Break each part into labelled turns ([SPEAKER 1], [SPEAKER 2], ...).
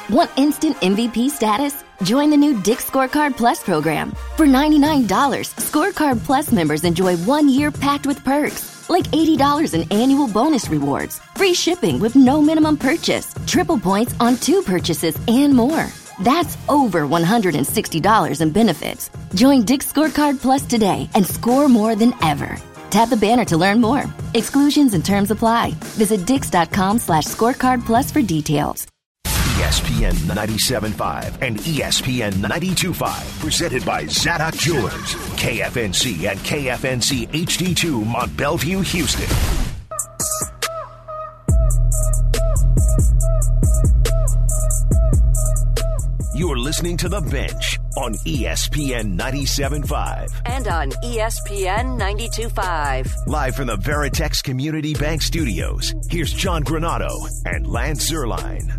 [SPEAKER 1] Want instant MVP status? Join the new Dick's Scorecard Plus program. For $99, Scorecard Plus members enjoy 1 year packed with perks, like $80 in annual bonus rewards, free shipping with no minimum purchase, triple points on 2 purchases, and more. That's over $160 in benefits. Join Dick's Scorecard Plus today and score more than ever. Tap the banner to learn more. Exclusions and terms apply. Visit dix.com/scorecard plus for details.
[SPEAKER 2] ESPN 97.5 and ESPN 92.5. Presented by Zadok Jewelers. KFNC and KFNC HD2 Mont Bellevue, Houston. You're listening to The Bench on ESPN 97.5.
[SPEAKER 3] And on ESPN 92.5.
[SPEAKER 2] Live from the Veritex Community Bank Studios, here's John Granado and Lance Zierlein.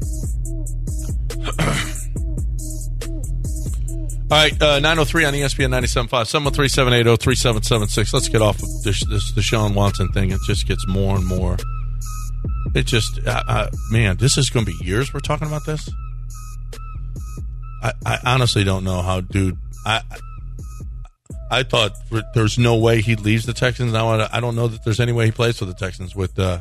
[SPEAKER 4] All right, 9:03 on ESPN 97.5, 713-780-3776. Let's get off of this Deshaun Watson thing. It just gets more and more. It just, man, this is going to be years we're talking about this. I honestly don't know how, dude. I thought there's no way he leaves the Texans. Now I don't know that there's any way he plays for the Texans with the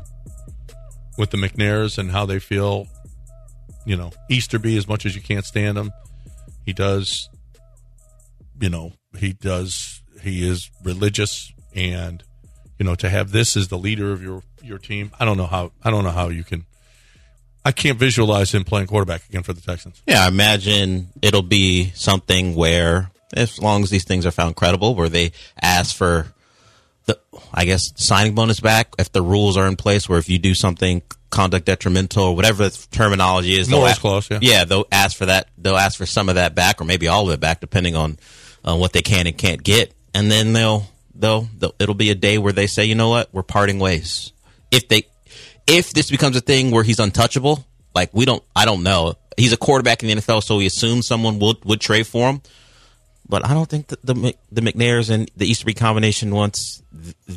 [SPEAKER 4] McNairs and how they feel. You know, Easterby, as much as you can't stand him, he does. You know, he is religious, and you know, to have this as the leader of your team, I don't know how you can. I can't visualize him playing quarterback again for the Texans.
[SPEAKER 5] Yeah, I imagine it'll be something where, as long as these things are found credible, where they ask for the, I guess, signing bonus back if the rules are in place, where if you do something conduct detrimental or whatever the terminology is,
[SPEAKER 4] Morals clause, yeah,
[SPEAKER 5] they'll ask for that. They'll ask for some of that back, or maybe all of it back, depending on what they can and can't get. And then it'll be a day where they say, you know what, we're parting ways. If this becomes a thing where he's untouchable, like I don't know. He's a quarterback in the NFL, so we assume someone would trade for him. But I don't think that the McNairs and the Easterby combination wants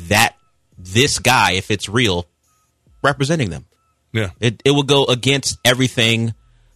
[SPEAKER 5] this guy, if it's real, representing them.
[SPEAKER 4] Yeah,
[SPEAKER 5] it will go against everything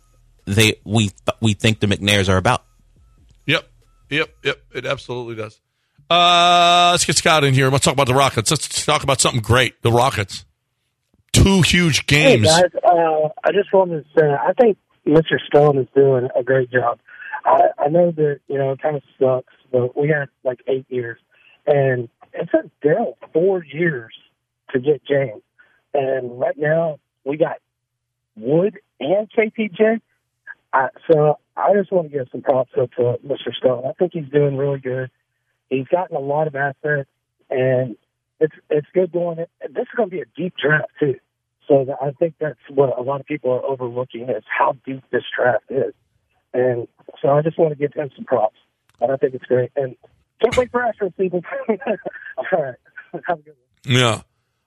[SPEAKER 5] we think the McNairs are about.
[SPEAKER 4] Yep. It absolutely does. Let's get Scott in here. Let's talk about the Rockets. Let's talk about something great. The Rockets. 2 huge games.
[SPEAKER 6] Hey guys, I just wanted to say I think Mr. Stone is doing a great job. I know that it kind of sucks, but we had like 8 years, and it took Dell 4 years to get James, and right now we got Wood and KPJ. So I just want to give some props up to Mr. Stone. I think he's doing really good. He's gotten a lot of assets, and it's good doing it. This is going to be a deep draft, too. So I think that's what a lot of people are overlooking is how deep this draft is. And so I just want to give him some props. And I think it's great. And can't wait for Astros season. All right. Have a good one.
[SPEAKER 4] Yeah.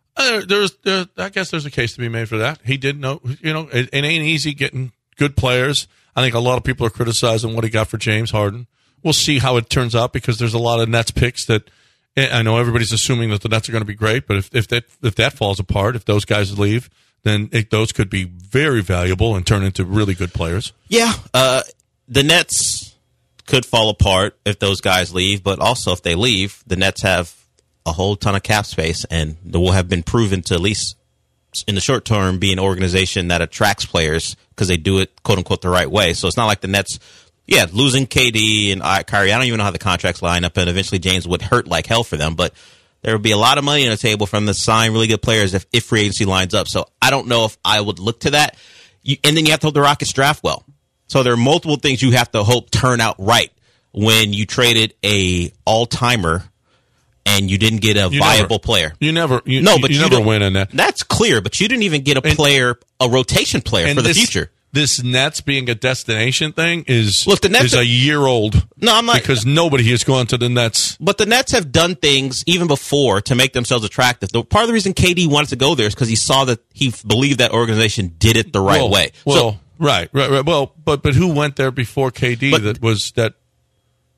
[SPEAKER 4] I guess there's a case to be made for that. He did know, it ain't easy getting good players. I think a lot of people are criticizing what he got for James Harden. We'll see how it turns out because there's a lot of Nets picks that I know everybody's assuming that the Nets are going to be great, but if that falls apart, if those guys leave, then those could be very valuable and turn into really good players.
[SPEAKER 5] Yeah, the Nets could fall apart if those guys leave, but also if they leave, the Nets have a whole ton of cap space, and they will have been proven to, at least in the short term, be an organization that attracts players because they do it, quote unquote, the right way. So it's not like the Nets. Yeah, losing KD and Kyrie, I don't even know how the contracts line up, and eventually James would hurt like hell for them, but there would be a lot of money on the table from the sign really good players if free agency lines up. So I don't know if I would look to that. And then you have to hope the Rockets draft well. So there are multiple things you have to hope turn out right when you traded a all-timer and you didn't get a viable player.
[SPEAKER 4] You never win in that.
[SPEAKER 5] That's clear, but you didn't even get a rotation player for the future.
[SPEAKER 4] This Nets being a destination thing is a year old.
[SPEAKER 5] No, I'm not,
[SPEAKER 4] because nobody has gone to the Nets.
[SPEAKER 5] But the Nets have done things even before to make themselves attractive. Part of the reason KD wanted to go there is because he saw that he believed that organization did it the right way.
[SPEAKER 4] Right. Well, but who went there before KD?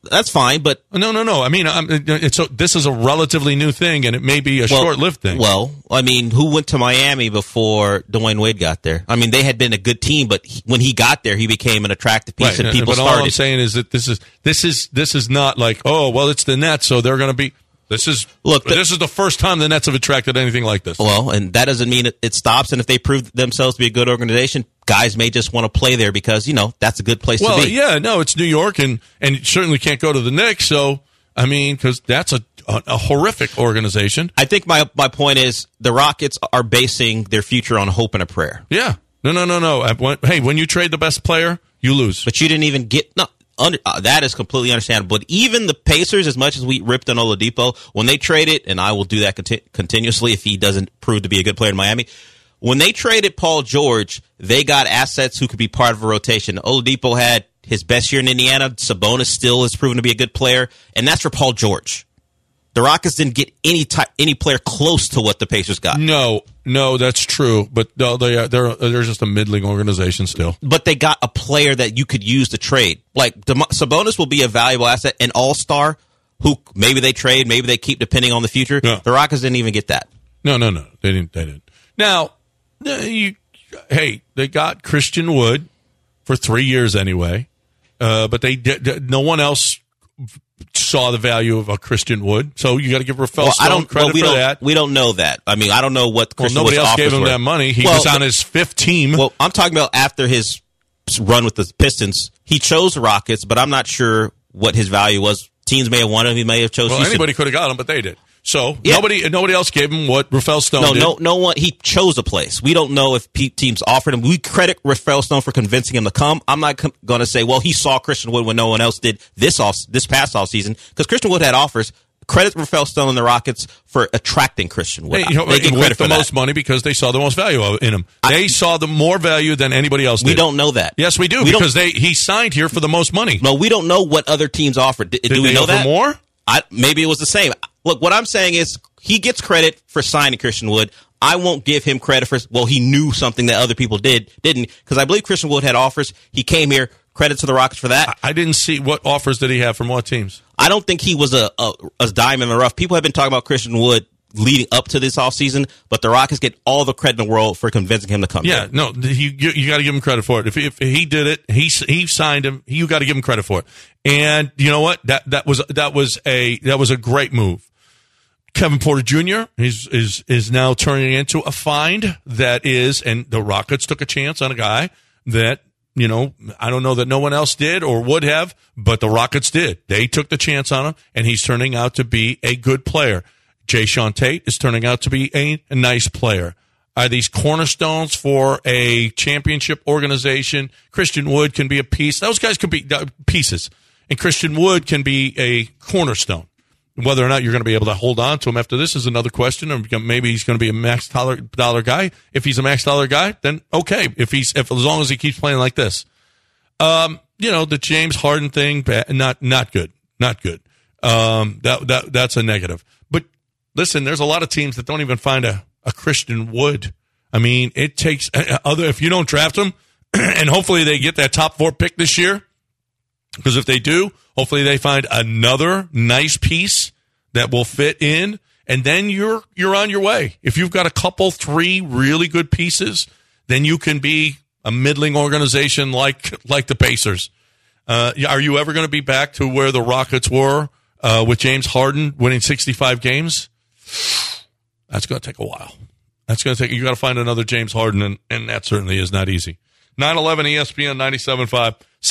[SPEAKER 5] that's fine, but
[SPEAKER 4] No. I mean, this is a relatively new thing, and it may be a short-lived thing.
[SPEAKER 5] Well, I mean, who went to Miami before Dwayne Wade got there? I mean, they had been a good team, but when he got there, he became an attractive piece, and people started.
[SPEAKER 4] All I'm saying is that this is not like, oh, well, it's the Nets, so they're going to be. This is the first time the Nets have attracted anything like this.
[SPEAKER 5] Well, and that doesn't mean it stops. And if they prove themselves to be a good organization, guys may just want to play there because that's a good place to be.
[SPEAKER 4] Well, yeah, no, it's New York, and you certainly can't go to the Knicks. So I mean, because that's a horrific organization.
[SPEAKER 5] I think my point is the Rockets are basing their future on hope and a prayer.
[SPEAKER 4] Yeah, no. Hey, when you trade the best player, you lose.
[SPEAKER 5] But you didn't even get that is completely understandable. But even the Pacers, as much as we ripped on Oladipo, when they traded, and I will do that continuously if he doesn't prove to be a good player in Miami, when they traded Paul George, they got assets who could be part of a rotation. Oladipo had his best year in Indiana. Sabonis still has proven to be a good player, and that's for Paul George. The Rockets didn't get any player close to what the Pacers got.
[SPEAKER 4] No, that's true. But no, they're just a middling organization still.
[SPEAKER 5] But they got a player that you could use to trade. Like Sabonis will be a valuable asset, an all-star who maybe they trade, maybe they keep depending on the future.
[SPEAKER 4] No.
[SPEAKER 5] The Rockets didn't even get that.
[SPEAKER 4] No, they didn't. Now, they got Christian Wood for 3 years anyway, but no one else saw the value of a Christian Wood, so you got to give Rafael Stone credit for that.
[SPEAKER 5] We don't know that. I mean, I don't know what Christian Wood's
[SPEAKER 4] nobody else
[SPEAKER 5] offers
[SPEAKER 4] gave him
[SPEAKER 5] were.
[SPEAKER 4] that money. He was on his fifth team.
[SPEAKER 5] Well, I'm talking about after his run with the Pistons. He chose the Rockets, but I'm not sure what his value was. Teams may have wanted him. He may have chosen.
[SPEAKER 4] Well, anybody could have got him, but they did. So nobody else gave him what Rafael Stone did.
[SPEAKER 5] No one. He chose a place. We don't know if teams offered him. We credit Rafael Stone for convincing him to come. I'm not going to say, well, he saw Christian Wood when no one else did this past offseason, because Christian Wood had offers. Credit Rafael Stone and the Rockets for attracting Christian Wood.
[SPEAKER 4] They get credit for the most money because they saw the most value in him. They saw the more value than anybody else did.
[SPEAKER 5] We don't know that.
[SPEAKER 4] Yes, we do, because he signed here for the most money.
[SPEAKER 5] No, we don't know what other teams offered. Do we know that?
[SPEAKER 4] More?
[SPEAKER 5] Maybe it was the same. Look, what I'm saying is he gets credit for signing Christian Wood. I won't give him credit for, he knew something that other people didn't, because I believe Christian Wood had offers. He came here. Credit to the Rockets for that.
[SPEAKER 4] I didn't see what offers did he have from what teams.
[SPEAKER 5] I don't think he was a dime in the rough. People have been talking about Christian Wood leading up to this offseason, but the Rockets get all the credit in the world for convincing him to come here.
[SPEAKER 4] No, you got to give him credit for it. If he did it, he signed him. You got to give him credit for it. And you know what? That was a great move. Kevin Porter Jr. is now turning into a find that is, and the Rockets took a chance on a guy that, I don't know that no one else did or would have, but the Rockets did. They took the chance on him, and he's turning out to be a good player. Jae'Sean Tate is turning out to be a nice player. Are these cornerstones for a championship organization? Christian Wood can be a piece. Those guys could be pieces, and Christian Wood can be a cornerstone. Whether or not you're going to be able to hold on to him after this is another question. Or maybe he's going to be a max dollar guy. If he's a max dollar guy, then okay. If as long as he keeps playing like this, the James Harden thing, not good. That's a negative. But listen, there's a lot of teams that don't even find a Christian Wood. I mean, it takes if you don't draft him, and hopefully they get that top 4 pick this year. Because if they do, hopefully they find another nice piece that will fit in, and then you're on your way. If you've got 3 really good pieces, then you can be a middling organization like the Pacers. Are you ever going to be back to where the Rockets were with James Harden winning 65 games? That's going to take a while. You got to find another James Harden, and that certainly is not easy. 911 ESPN 97.5,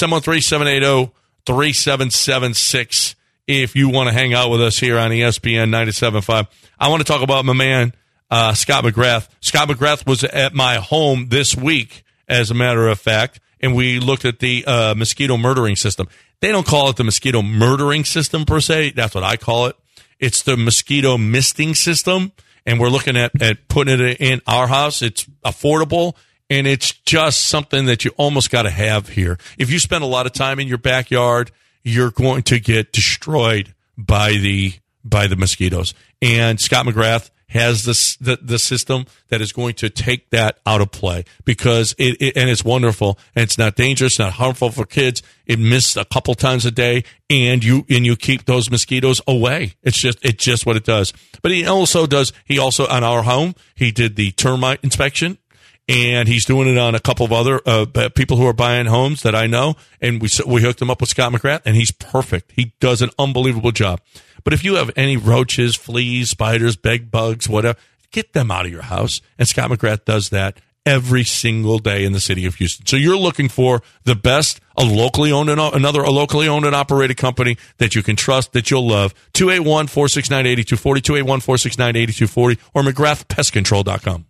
[SPEAKER 4] 713-780-3776 if you want to hang out with us here on ESPN 97.5. I want to talk about my man, Scott McGrath. Scott McGrath was at my home this week, as a matter of fact, and we looked at the mosquito murdering system. They don't call it the mosquito murdering system per se. That's what I call it. It's the mosquito misting system, and we're looking at putting it in our house. It's affordable. And it's just something that you almost got to have here. If you spend a lot of time in your backyard, you're going to get destroyed by the mosquitoes. And Scott McGrath has the system that is going to take that out of play because and it's wonderful and it's not dangerous, not harmful for kids. It missed a couple times a day, and you keep those mosquitoes away. It's just what it does. But he also on our home, he did the termite inspection. And he's doing it on a couple of other people who are buying homes that I know. And we hooked him up with Scott McGrath, and he's perfect. He does an unbelievable job. But if you have any roaches, fleas, spiders, bed bugs, whatever, get them out of your house. And Scott McGrath does that every single day in the city of Houston. So you're looking for the best, a locally owned and operated company that you can trust, that you'll love. 281-469-8240, 281-469-8240, or McGrathPestControl.com.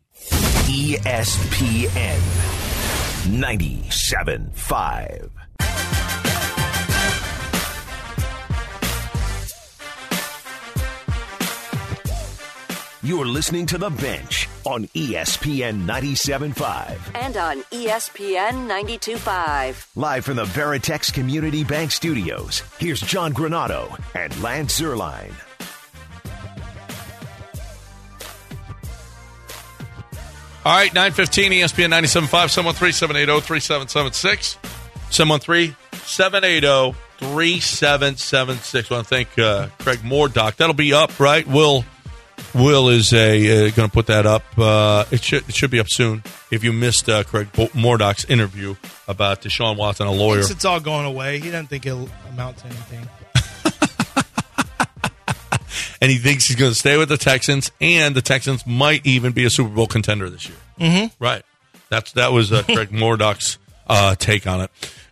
[SPEAKER 2] ESPN 97.5. You're listening to The Bench on ESPN 97.5.
[SPEAKER 3] And on ESPN 92.5.
[SPEAKER 2] Live from the Veritex Community Bank Studios, here's John Granato and Lance Zierlein.
[SPEAKER 4] All right, 9:15, ESPN 97.5, 713-780-3776, 713-780-3776. I want to thank Craig Mordock. That'll be up, right? Will is going to put that up. It should be up soon. If you missed Craig Mordock's interview about Deshaun Watson, a lawyer.
[SPEAKER 7] Thinks it's all going away. He doesn't think it'll amount to anything.
[SPEAKER 4] And he thinks he's going to stay with the Texans, and the Texans might even be a Super Bowl contender this year.
[SPEAKER 7] Mm-hmm.
[SPEAKER 4] Right. That was Craig Mordock's take on it.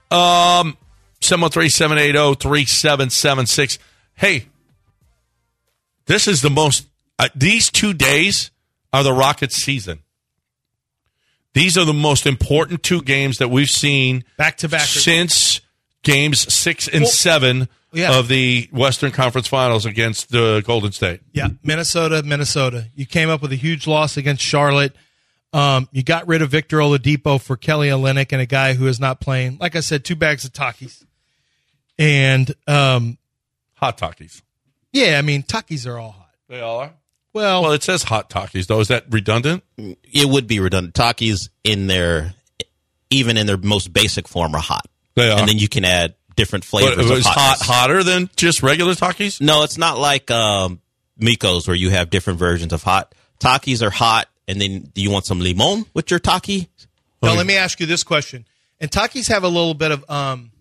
[SPEAKER 4] 713-780-3776. Hey, this is the most these 2 days are the Rockets' season. These are the most important 2 games that we've seen
[SPEAKER 7] back-to-back
[SPEAKER 4] since games 6 and 7 of the Western Conference Finals against the Golden State.
[SPEAKER 7] Yeah, Minnesota. You came up with a huge loss against Charlotte. You got rid of Victor Oladipo for Kelly Olynyk and a guy who is not playing. Like I said, 2 bags of Takis. And
[SPEAKER 4] hot Takis.
[SPEAKER 7] Yeah, I mean, Takis are all hot.
[SPEAKER 4] They all are?
[SPEAKER 7] Well,
[SPEAKER 4] it says hot Takis, though. Is that redundant?
[SPEAKER 5] It would be redundant. Takis even in their most basic form are hot.
[SPEAKER 4] They are.
[SPEAKER 5] And then you can add different flavors of
[SPEAKER 4] hotness. Hotter than just regular Takis?
[SPEAKER 5] No, it's not like Miko's where you have different versions of hot. Takis are hot, and then do you want some limon with your Taki?
[SPEAKER 7] Now, let me ask you this question. And Takis have a little bit of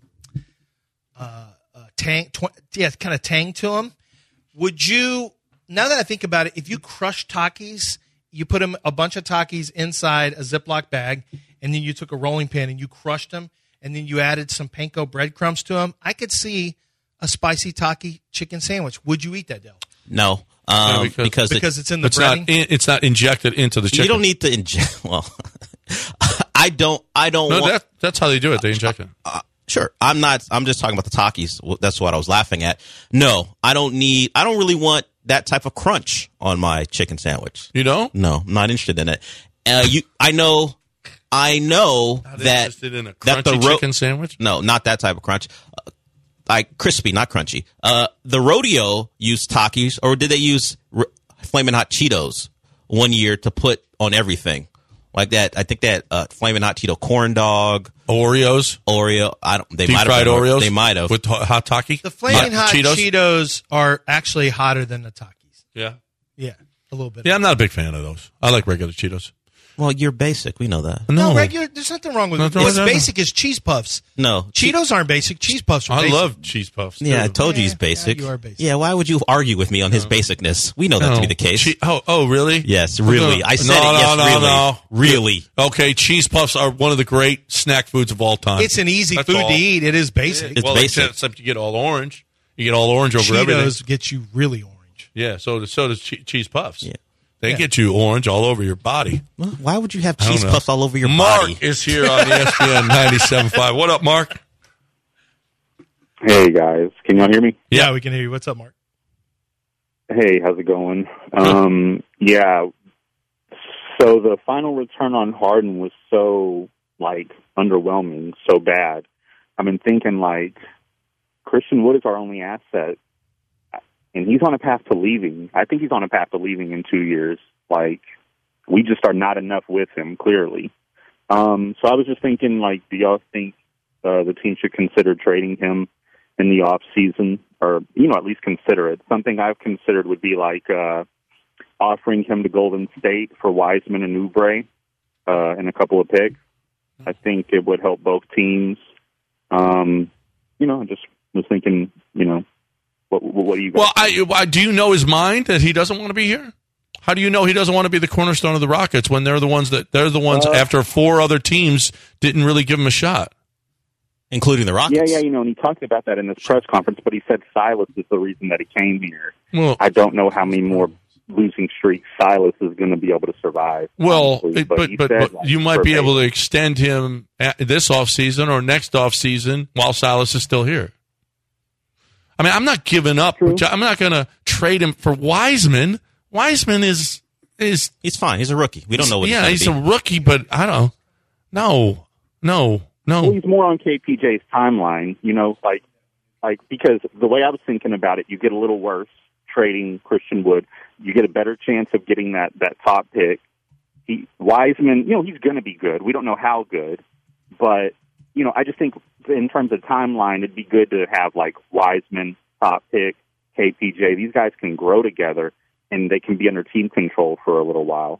[SPEAKER 7] tang to them. Would you, now that I think about it, if you crush Takis, you put a bunch of Takis inside a Ziploc bag, and then you took a rolling pin and you crushed them, and then you added some panko breadcrumbs to them, I could see a spicy Taki chicken sandwich. Would you eat that, Dale?
[SPEAKER 5] No. Because
[SPEAKER 7] it's in the breading?
[SPEAKER 4] It's not injected into the chicken.
[SPEAKER 5] You don't need to inject. Well, I don't.
[SPEAKER 4] No, that's how they do it. They inject it.
[SPEAKER 5] Sure. I'm just talking about the Takis. That's what I was laughing at. No, I don't really want that type of crunch on my chicken sandwich.
[SPEAKER 4] You don't?
[SPEAKER 5] No, I'm not interested in it. I know
[SPEAKER 4] not
[SPEAKER 5] that
[SPEAKER 4] interested in a crunchy chicken sandwich.
[SPEAKER 5] No, not that type of crunch. Like crispy, not crunchy. The rodeo used Takis, or did they use Flamin' Hot Cheetos one year to put on everything? Like that, I think that Flamin' Hot Cheeto corn dog,
[SPEAKER 4] Oreo.
[SPEAKER 5] They
[SPEAKER 4] deep
[SPEAKER 5] might
[SPEAKER 4] fried
[SPEAKER 5] have
[SPEAKER 4] Oreos.
[SPEAKER 5] They might have
[SPEAKER 4] with hot Taki.
[SPEAKER 7] The Flamin' Hot Cheetos are actually hotter than the Takis.
[SPEAKER 4] Yeah,
[SPEAKER 7] a little bit.
[SPEAKER 4] Yeah, I'm not a big fan of those. I like regular Cheetos.
[SPEAKER 5] Well, you're basic. We know that.
[SPEAKER 7] No, regular. There's nothing wrong with it. What's basic is cheese puffs.
[SPEAKER 5] No,
[SPEAKER 7] Cheetos aren't basic. Cheese puffs are basic.
[SPEAKER 4] I love cheese puffs. Too.
[SPEAKER 5] Yeah, I told you he's basic.
[SPEAKER 7] Yeah, you are basic.
[SPEAKER 5] Yeah, why would you argue with me on his basicness? We know that to be the case.
[SPEAKER 4] Oh, really?
[SPEAKER 5] Yes, really. I said really.
[SPEAKER 4] Okay, cheese puffs are one of the great snack foods of all time.
[SPEAKER 7] It's an easy food to eat. It is basic.
[SPEAKER 5] It's basic.
[SPEAKER 4] Except you get all orange. You get all orange over everything.
[SPEAKER 7] Cheetos get you really orange.
[SPEAKER 4] Yeah, so does cheese puffs.
[SPEAKER 5] Yeah.
[SPEAKER 4] They get you orange all over your body.
[SPEAKER 5] Well, why would you have cheese puffs all over your
[SPEAKER 4] Mark
[SPEAKER 5] body?
[SPEAKER 4] Mark is here on ESPN 97.5. What up, Mark?
[SPEAKER 8] Hey, guys. Can y'all hear me?
[SPEAKER 7] Yeah, we can hear you. What's up, Mark?
[SPEAKER 8] Hey, how's it going? Yeah. So the final return on Harden was so, underwhelming, so bad. I've been thinking, Christian Wood is our only asset. and he's on a path to leaving. I think he's on a path to leaving in 2 years. Like, we just are not enough with him, clearly. So I was just thinking, like, do y'all think the team should consider trading him in the off season, or at least consider it? Something I've considered would be like offering him to Golden State for Wiseman and Oubre and a couple of picks. I think it would help both teams. I just was thinking, what do you guys think?
[SPEAKER 4] Well, do you know his mind that he doesn't want to be here? How do you know he doesn't want to be the cornerstone of the Rockets when they're the ones after 4 other teams didn't really give him a shot?
[SPEAKER 5] Including the Rockets.
[SPEAKER 8] Yeah, and he talked about that in this press conference, but he said Silas is the reason that he came here.
[SPEAKER 4] Well,
[SPEAKER 8] I don't know how many more losing streaks Silas is going to be able to survive.
[SPEAKER 4] Well,
[SPEAKER 8] honestly.
[SPEAKER 4] but you might be able to extend him this offseason or next offseason while Silas is still here. I mean, I'm not giving up.
[SPEAKER 8] True.
[SPEAKER 4] I'm not going to trade him for Wiseman. Wiseman is
[SPEAKER 5] he's fine. He's a rookie. We don't know what
[SPEAKER 4] he's a rookie, but I don't know. No.
[SPEAKER 8] Well, he's more on KPJ's timeline, because the way I was thinking about it, you get a little worse trading Christian Wood. You get a better chance of getting that top pick. Wiseman, he's going to be good. We don't know how good, but, I just think in terms of timeline, it'd be good to have, like, Wiseman, top pick, KPJ. These guys can grow together, and they can be under team control for a little while.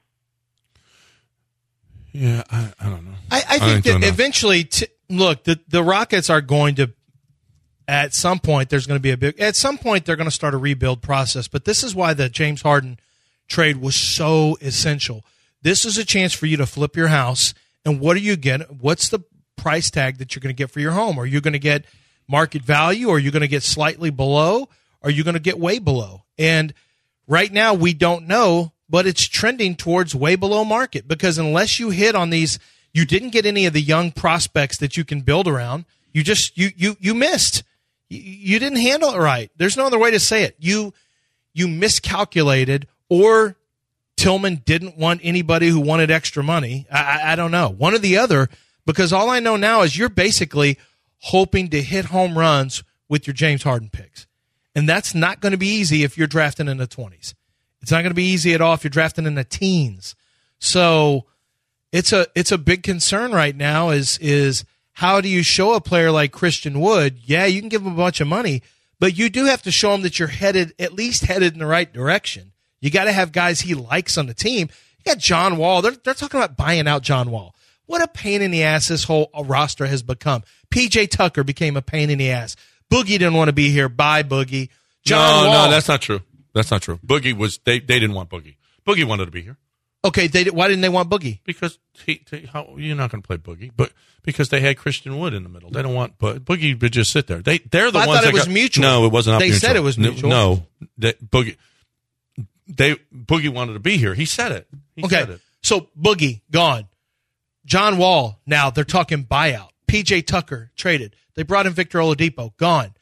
[SPEAKER 4] Yeah, I don't know.
[SPEAKER 7] I think that eventually, the Rockets are going to, at some point, they're going to start a rebuild process. But this is why the James Harden trade was so essential. This is a chance for you to flip your house. And what are you getting? What's the price tag that you're going to get for your home? Are you going to get market value? Or are you going to get slightly below? Or are you going to get way below? And right now, we don't know. But it's trending towards way below market because unless you hit on these, you didn't get any of the young prospects that you can build around. You just you missed. You didn't handle it right. There's no other way to say it. You miscalculated, or Tillman didn't want anybody who wanted extra money. I don't know, one or the other. Because all I know now is you're basically hoping to hit home runs with your James Harden picks, and that's not going to be easy if you're drafting in the 20s. It's not going to be easy at all if you're drafting in the teens. So it's a big concern right now is how do you show a player like Christian Wood? Yeah, you can give him a bunch of money, but you do have to show him that you're at least headed in the right direction. You got to have guys he likes on the team. You got John Wall. They're talking about buying out John Wall. What a pain in the ass this whole roster has become. PJ Tucker became a pain in the ass. Boogie didn't want to be here. Bye, Boogie. John Wall.
[SPEAKER 4] No, that's not true. That's not true. Boogie was they didn't want Boogie. Boogie wanted to be here.
[SPEAKER 7] Okay, why didn't they want Boogie?
[SPEAKER 4] Because you're not going to play Boogie, but because they had Christian Wood in the middle. They don't want Boogie to just sit there. They're the ones.
[SPEAKER 7] I thought it was mutual.
[SPEAKER 4] No, it wasn't.
[SPEAKER 7] They
[SPEAKER 4] mutual.
[SPEAKER 7] said it was mutual.
[SPEAKER 4] No, Boogie wanted to be here. He said it. He said it.
[SPEAKER 7] So Boogie gone. John Wall, now they're talking buyout. PJ Tucker traded. They brought in Victor Oladipo, gone.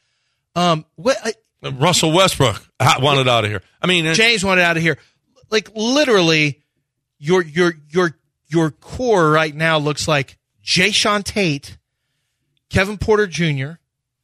[SPEAKER 4] Russell Westbrook wanted out of here. I mean,
[SPEAKER 7] James wanted out of here. Like literally, your core right now looks like Jayshawn Tate, Kevin Porter Jr.,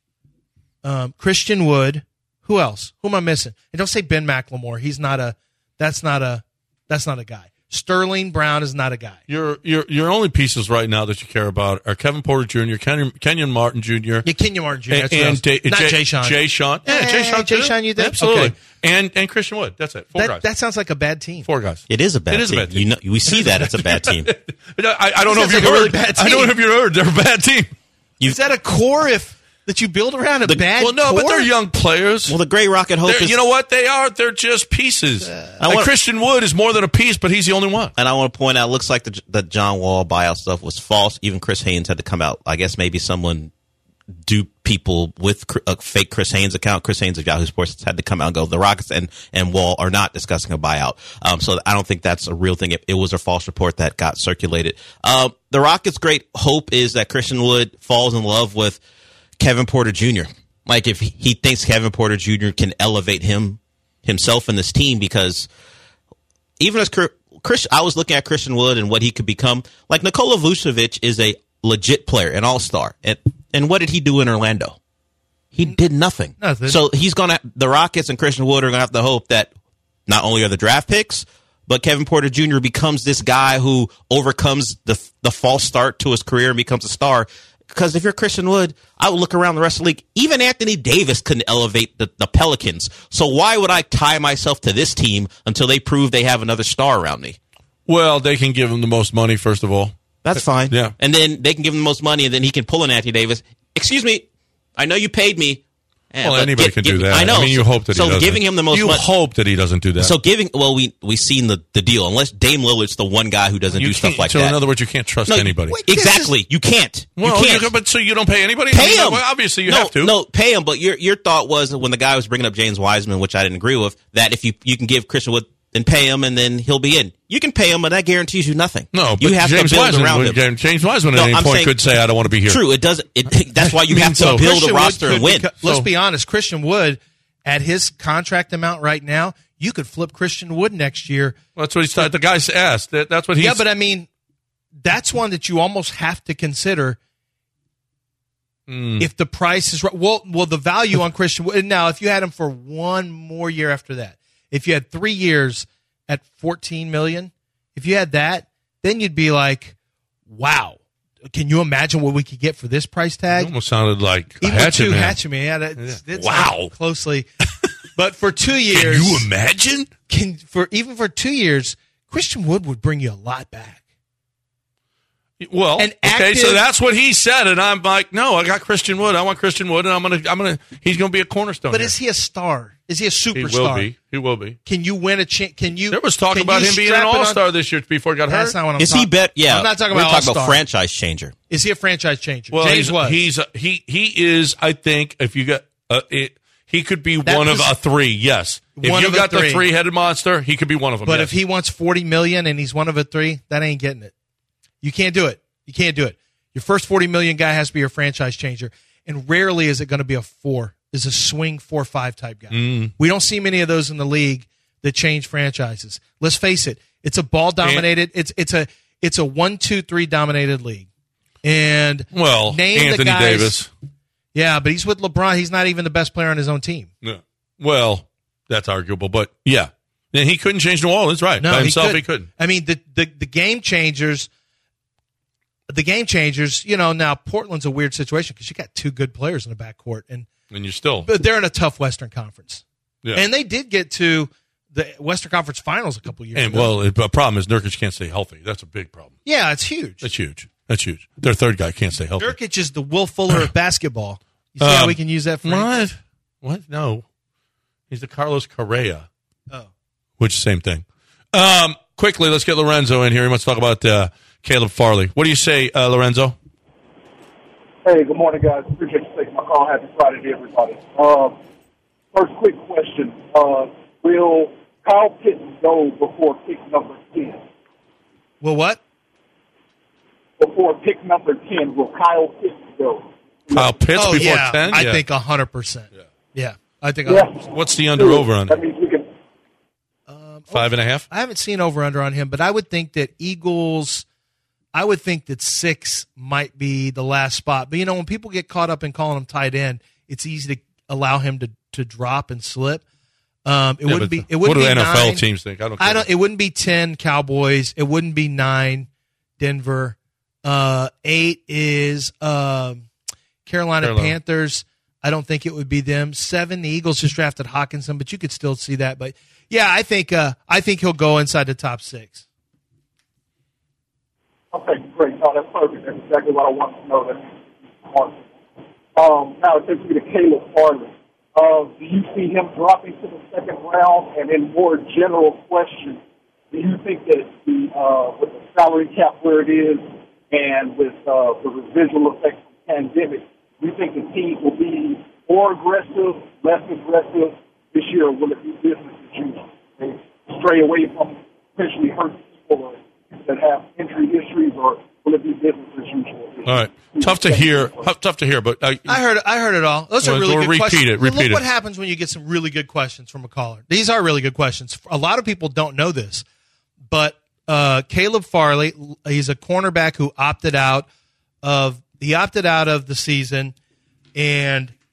[SPEAKER 7] Christian Wood. Who else? Who am I missing? And don't say Ben McLemore. That's not a guy. Sterling Brown is not a guy.
[SPEAKER 4] Your only pieces right now that you care about are Kevin Porter Jr., Kenyon Martin Jr.
[SPEAKER 7] Yeah, Kenyon Martin Jr.
[SPEAKER 4] And
[SPEAKER 7] not Jayshawn.
[SPEAKER 4] Jayshawn. Yeah,
[SPEAKER 7] Jayshawn, you think?
[SPEAKER 4] Absolutely.
[SPEAKER 7] Okay.
[SPEAKER 4] And Christian Wood. That's it. Four guys.
[SPEAKER 7] That sounds like a bad team.
[SPEAKER 4] 4 guys.
[SPEAKER 5] It is a bad team.
[SPEAKER 4] It is a bad team.
[SPEAKER 5] We see that it's a bad team.
[SPEAKER 4] I don't know if you heard.
[SPEAKER 7] Really bad team.
[SPEAKER 4] I don't know if you heard. They're a bad team.
[SPEAKER 7] Is that a core that you build around a bad core?
[SPEAKER 4] Well, no, but they're young players.
[SPEAKER 5] Well, the Gray Rocket hope is...
[SPEAKER 4] You know what they are? They're just pieces. Christian Wood is more than a piece, but he's the only one.
[SPEAKER 5] And I want to point out, it looks like the John Wall buyout stuff was false. Even Chris Haynes had to come out. I guess maybe someone duped people with a fake Chris Haynes account. Chris Haynes of Yahoo Sports had to come out and go, the Rockets and Wall are not discussing a buyout. So I don't think that's a real thing. It was a false report that got circulated. The Rockets' great hope is that Christian Wood falls in love with Kevin Porter Jr. Like if he thinks Kevin Porter Jr. can elevate himself in this team, because even as I was looking at Christian Wood and what he could become. Like Nikola Vucevic is a legit player, an all-star. And what did he do in Orlando? He did nothing.
[SPEAKER 7] Nothing.
[SPEAKER 5] So the Rockets and Christian Wood are going to have to hope that not only are the draft picks, but Kevin Porter Jr. becomes this guy who overcomes the false start to his career and becomes a star. Because if you're Christian Wood, I would look around the rest of the league. Even Anthony Davis couldn't elevate the Pelicans. So why would I tie myself to this team until they prove they have another star around me?
[SPEAKER 4] Well, they can give him the most money, first of all.
[SPEAKER 5] That's fine.
[SPEAKER 4] Yeah.
[SPEAKER 5] And then they can give him the most money, and then he can pull an Anthony Davis. Excuse me, I know you paid me.
[SPEAKER 4] Well, anybody can do that.
[SPEAKER 5] I know.
[SPEAKER 4] I mean, you hope that he doesn't.
[SPEAKER 5] So giving him the most
[SPEAKER 4] You
[SPEAKER 5] money.
[SPEAKER 4] hope that he doesn't do that.
[SPEAKER 5] So we've seen the deal. Unless Dame Lillard's the one guy who doesn't do stuff like
[SPEAKER 4] so
[SPEAKER 5] that.
[SPEAKER 4] in other words, you can't trust anybody.
[SPEAKER 5] Exactly. You can't.
[SPEAKER 4] Well,
[SPEAKER 5] you can't.
[SPEAKER 4] but so you don't pay anybody?
[SPEAKER 5] Pay him.
[SPEAKER 4] Well, obviously, you have to.
[SPEAKER 5] No, pay him. But your thought was when the guy was bringing up James Wiseman, which I didn't agree with, that if you can give Christian Wood and pay him, and then he'll be in. You can pay him, but that guarantees you nothing.
[SPEAKER 4] No, but
[SPEAKER 5] you have
[SPEAKER 4] James
[SPEAKER 5] to build
[SPEAKER 4] Wiseman
[SPEAKER 5] around him.
[SPEAKER 4] James Wiseman at any point could say, "I don't want to be here."
[SPEAKER 5] True, it doesn't. That's why you have to build a roster and win.
[SPEAKER 7] Let's be honest, Christian Wood, at his contract amount right now, you could flip Christian Wood next year.
[SPEAKER 4] Well, that's what he started. The guy's asked. That's what he's.
[SPEAKER 7] Yeah, but I mean, that's one that you almost have to consider. If the price is right, well, the value on Christian Wood. Now, if you had him for one more year after that, if you had 3 years at $14 million, if you had that, then you'd be like, "Wow, can you imagine what we could get for this price tag?"
[SPEAKER 4] It almost sounded like
[SPEAKER 7] even
[SPEAKER 4] Hatchet Man.
[SPEAKER 7] Hatchet Man. Yeah, that's
[SPEAKER 4] wow,
[SPEAKER 7] closely. But for 2 years,
[SPEAKER 4] can you imagine?
[SPEAKER 7] Even for 2 years, Christian Wood would bring you a lot back.
[SPEAKER 4] Well, okay, so that's what he said, and I'm like, no, I got Christian Wood. I want Christian Wood, and he's gonna be a cornerstone.
[SPEAKER 7] But
[SPEAKER 4] here.
[SPEAKER 7] is he a star? Is he a superstar?
[SPEAKER 4] He will be.
[SPEAKER 7] Can you win a chance?
[SPEAKER 4] There was talk about him being an all-star this year before he got hurt.
[SPEAKER 7] That's not what I'm
[SPEAKER 5] Is
[SPEAKER 7] talking
[SPEAKER 5] he bet? Yeah,
[SPEAKER 7] I'm not talking
[SPEAKER 5] we're
[SPEAKER 7] about
[SPEAKER 5] talking
[SPEAKER 7] all-star.
[SPEAKER 5] about franchise changer.
[SPEAKER 7] Is he a franchise changer?
[SPEAKER 4] Well,
[SPEAKER 7] James was.
[SPEAKER 4] he is. I think if you got he could be one of a three. Yes, if you got the three-headed monster, he could be one of them.
[SPEAKER 7] But
[SPEAKER 4] yes.
[SPEAKER 7] if he wants $40 million and he's one of a three, that ain't getting it. You can't do it. You can't do it. Your first $40 million guy has to be your franchise changer, and rarely is it going to be a 4. Is a swing 4-5 type guy. We don't see many of those in the league that change franchises. Let's face it; it's a ball dominated. It's a 1-2-3 dominated league. And name
[SPEAKER 4] Anthony
[SPEAKER 7] the guys,
[SPEAKER 4] Davis.
[SPEAKER 7] Yeah, but he's with LeBron. He's not even the best player on his own team.
[SPEAKER 4] Yeah. Well, that's arguable, but yeah, and he couldn't change New Orleans, right?
[SPEAKER 7] No,
[SPEAKER 4] by himself, he couldn't.
[SPEAKER 7] I mean, the game changers. The game changers, now Portland's a weird situation because you got 2 good players in the backcourt, and
[SPEAKER 4] you're still.
[SPEAKER 7] But they're in a tough Western Conference,
[SPEAKER 4] yeah.
[SPEAKER 7] And they did get to the Western Conference Finals a couple years ago.
[SPEAKER 4] Well, the problem is Nurkic can't stay healthy. That's a big problem.
[SPEAKER 7] Yeah, it's huge.
[SPEAKER 4] That's huge. Their third guy can't stay healthy.
[SPEAKER 7] Nurkic is the Will Fuller of basketball. You see how we can use that for
[SPEAKER 4] What? No, he's the Carlos Correa.
[SPEAKER 7] Oh,
[SPEAKER 4] which same thing. Quickly, let's get Lorenzo in here. He wants to talk about Caleb Farley. What do you say, Lorenzo?
[SPEAKER 9] Hey, good morning, guys. Appreciate you taking my call. Happy Friday to everybody. First quick question. Will Kyle Pitts go before pick number 10?
[SPEAKER 7] Well, what?
[SPEAKER 9] Before pick number 10, will Kyle Pitts go?
[SPEAKER 4] Kyle Pitts before 10?
[SPEAKER 7] I think 100%. Yeah. I think
[SPEAKER 9] 100%.
[SPEAKER 4] What's the under-over on
[SPEAKER 9] that?
[SPEAKER 4] it?
[SPEAKER 9] Means we can
[SPEAKER 4] 5.5?
[SPEAKER 7] I haven't seen over-under on him, but I would think that I would think that 6 might be the last spot. But, when people get caught up in calling him tight end, it's easy to allow him to drop and slip. It wouldn't be. It wouldn't
[SPEAKER 4] what do
[SPEAKER 7] be
[SPEAKER 4] NFL
[SPEAKER 7] 9.
[SPEAKER 4] teams think? I don't.
[SPEAKER 7] It wouldn't be 10 Cowboys. It wouldn't be 9 Denver. 8 is Carolina Panthers. I don't think it would be them. 7, the Eagles just drafted Hawkinson, but you could still see that. But yeah, I think he'll go inside the top 6.
[SPEAKER 9] Okay, great. No, that's perfect. That's exactly what I want to know. That's now it takes me to Caleb Farley. Do you see him dropping to the second round? And in more general question, do you think that with the salary cap where it is and with the residual effects of the pandemic, do you think the team will be more aggressive, less aggressive this year, or will it be business as usual? They stray away from potentially hurt people that have injury histories, or will it be business as usual?
[SPEAKER 4] All right. Tough to hear, but
[SPEAKER 7] I heard it all. Those are really good questions.
[SPEAKER 4] Repeat
[SPEAKER 7] Look
[SPEAKER 4] it.
[SPEAKER 7] what happens when you get some really good questions from a caller. These are really good questions. A lot of people don't know this, but Caleb Farley, he's a cornerback who opted out of the season, and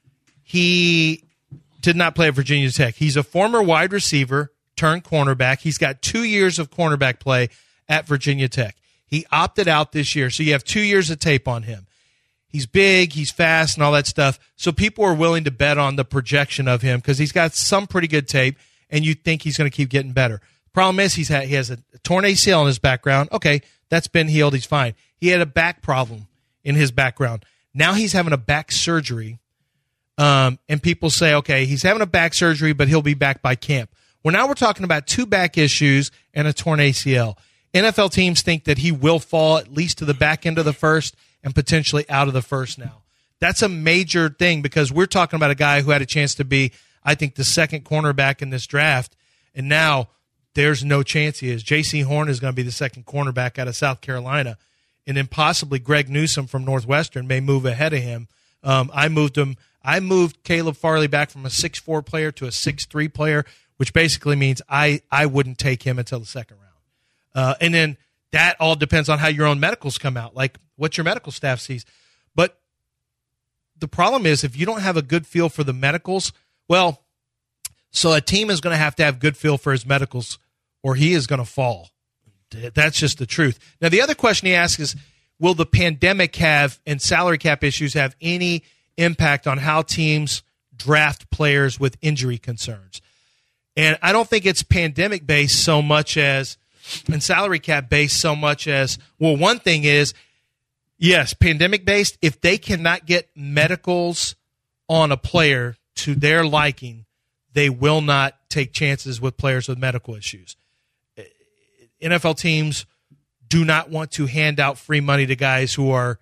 [SPEAKER 7] he did not play at Virginia Tech. He's a former wide receiver turned cornerback. He's got 2 years of cornerback play at Virginia Tech. He opted out this year, so you have 2 years of tape on him. He's big, he's fast, and all that stuff. So people are willing to bet on the projection of him because he's got some pretty good tape, and you think he's going to keep getting better. Problem is, he has a torn ACL in his background. Okay, that's been healed. He's fine. He had a back problem in his background. Now he's having a back surgery, and people say, okay, he's having a back surgery, but he'll be back by camp. Well, now we're talking about 2 back issues and a torn ACL. NFL teams think that he will fall at least to the back end of the first and potentially out of the first now. That's a major thing because we're talking about a guy who had a chance to be, I think, the second cornerback in this draft, and now there's no chance he is. J.C. Horn is going to be the second cornerback out of South Carolina, and then possibly Greg Newsome from Northwestern may move ahead of him. I moved Caleb Farley back from a 6'4" player to a 6'3" player, which basically means I wouldn't take him until the second round. And then that all depends on how your own medicals come out, like what your medical staff sees. But the problem is if you don't have a good feel for the medicals, well, so a team is going to have good feel for his medicals or he is going to fall. That's just the truth. Now, the other question he asks is, will the pandemic and salary cap issues have any impact on how teams draft players with injury concerns? And I don't think it's pandemic-based so much as and salary cap-based so much as, well, one thing is, yes, pandemic-based, if they cannot get medicals on a player to their liking, they will not take chances with players with medical issues. NFL teams do not want to hand out free money to guys who are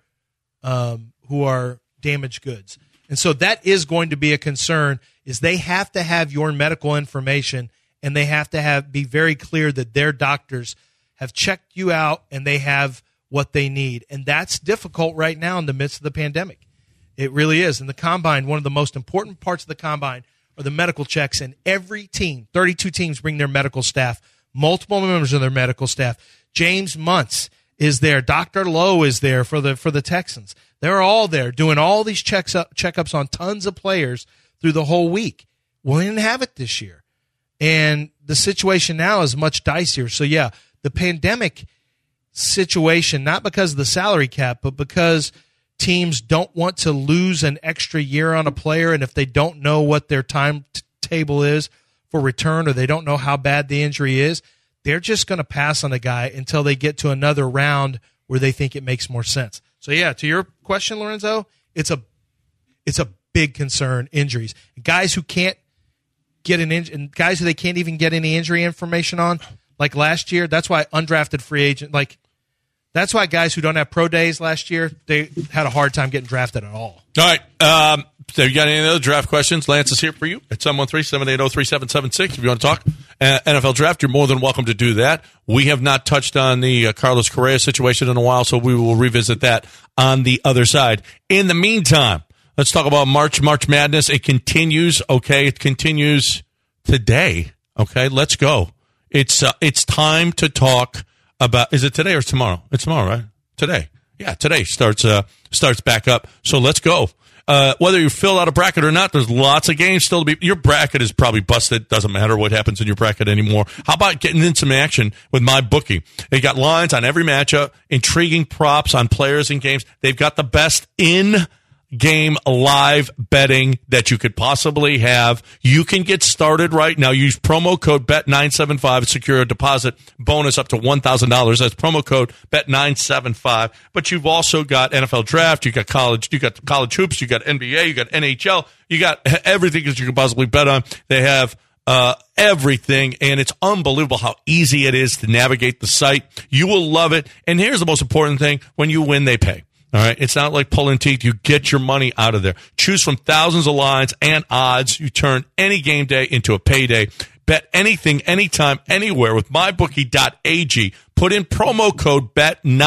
[SPEAKER 7] damaged goods. And so that is going to be a concern, is they have to have your medical information and they have to be very clear that their doctors have checked you out and they have what they need. And that's difficult right now in the midst of the pandemic. It really is. In the combine, one of the most important parts of the combine are the medical checks, and every team, 32 teams, bring their medical staff, multiple members of their medical staff. James Muntz is there. Dr. Lowe is there for the Texans. They're all there doing all these checkups on tons of players through the whole week. Well, we didn't have it this year. And the situation now is much dicier. So, yeah, the pandemic situation, not because of the salary cap, but because teams don't want to lose an extra year on a player, and if they don't know what their timetable is for return or they don't know how bad the injury is, they're just going to pass on a guy until they get to another round where they think it makes more sense. So, yeah, to your question, Lorenzo, it's a big concern, injuries. Guys who can't get an injury, and guys who they can't even get any injury information on, like last year, that's why undrafted free agent, that's why guys who don't have pro days last year, they had a hard time getting drafted at all.
[SPEAKER 4] All right. So you got any other draft questions? Lance is here for you at 713-780-3776. If you want to talk NFL draft, you're more than welcome to do that. We have not touched on the Carlos Correa situation in a while, so we will revisit that on the other side. In the meantime, let's talk about March Madness. It continues, okay? It continues today, okay? Let's go. It's time to talk about, is it today or tomorrow? It's tomorrow, right? Today. Yeah, today starts back up. So let's go. Whether you fill out a bracket or not, there's lots of games still to be. Your bracket is probably busted. Doesn't matter what happens in your bracket anymore. How about getting in some action with MyBookie? They got lines on every matchup, intriguing props on players and games. They've got the best in-game live betting that you could possibly have. You can get started right now. Use promo code BET975 to secure a deposit bonus up to $1,000. That's promo code BET975. But you've also got NFL draft, you got college hoops, you got NBA, you got NHL, you got everything that you can possibly bet on. They have everything, and it's unbelievable how easy it is to navigate the site. You will love it. And here's the most important thing: when you win, they pay. All right, it's not like pulling teeth. You get your money out of there. Choose from thousands of lines and odds. You turn any game day into a payday. Bet anything, anytime, anywhere with MyBookie.ag. Put in promo code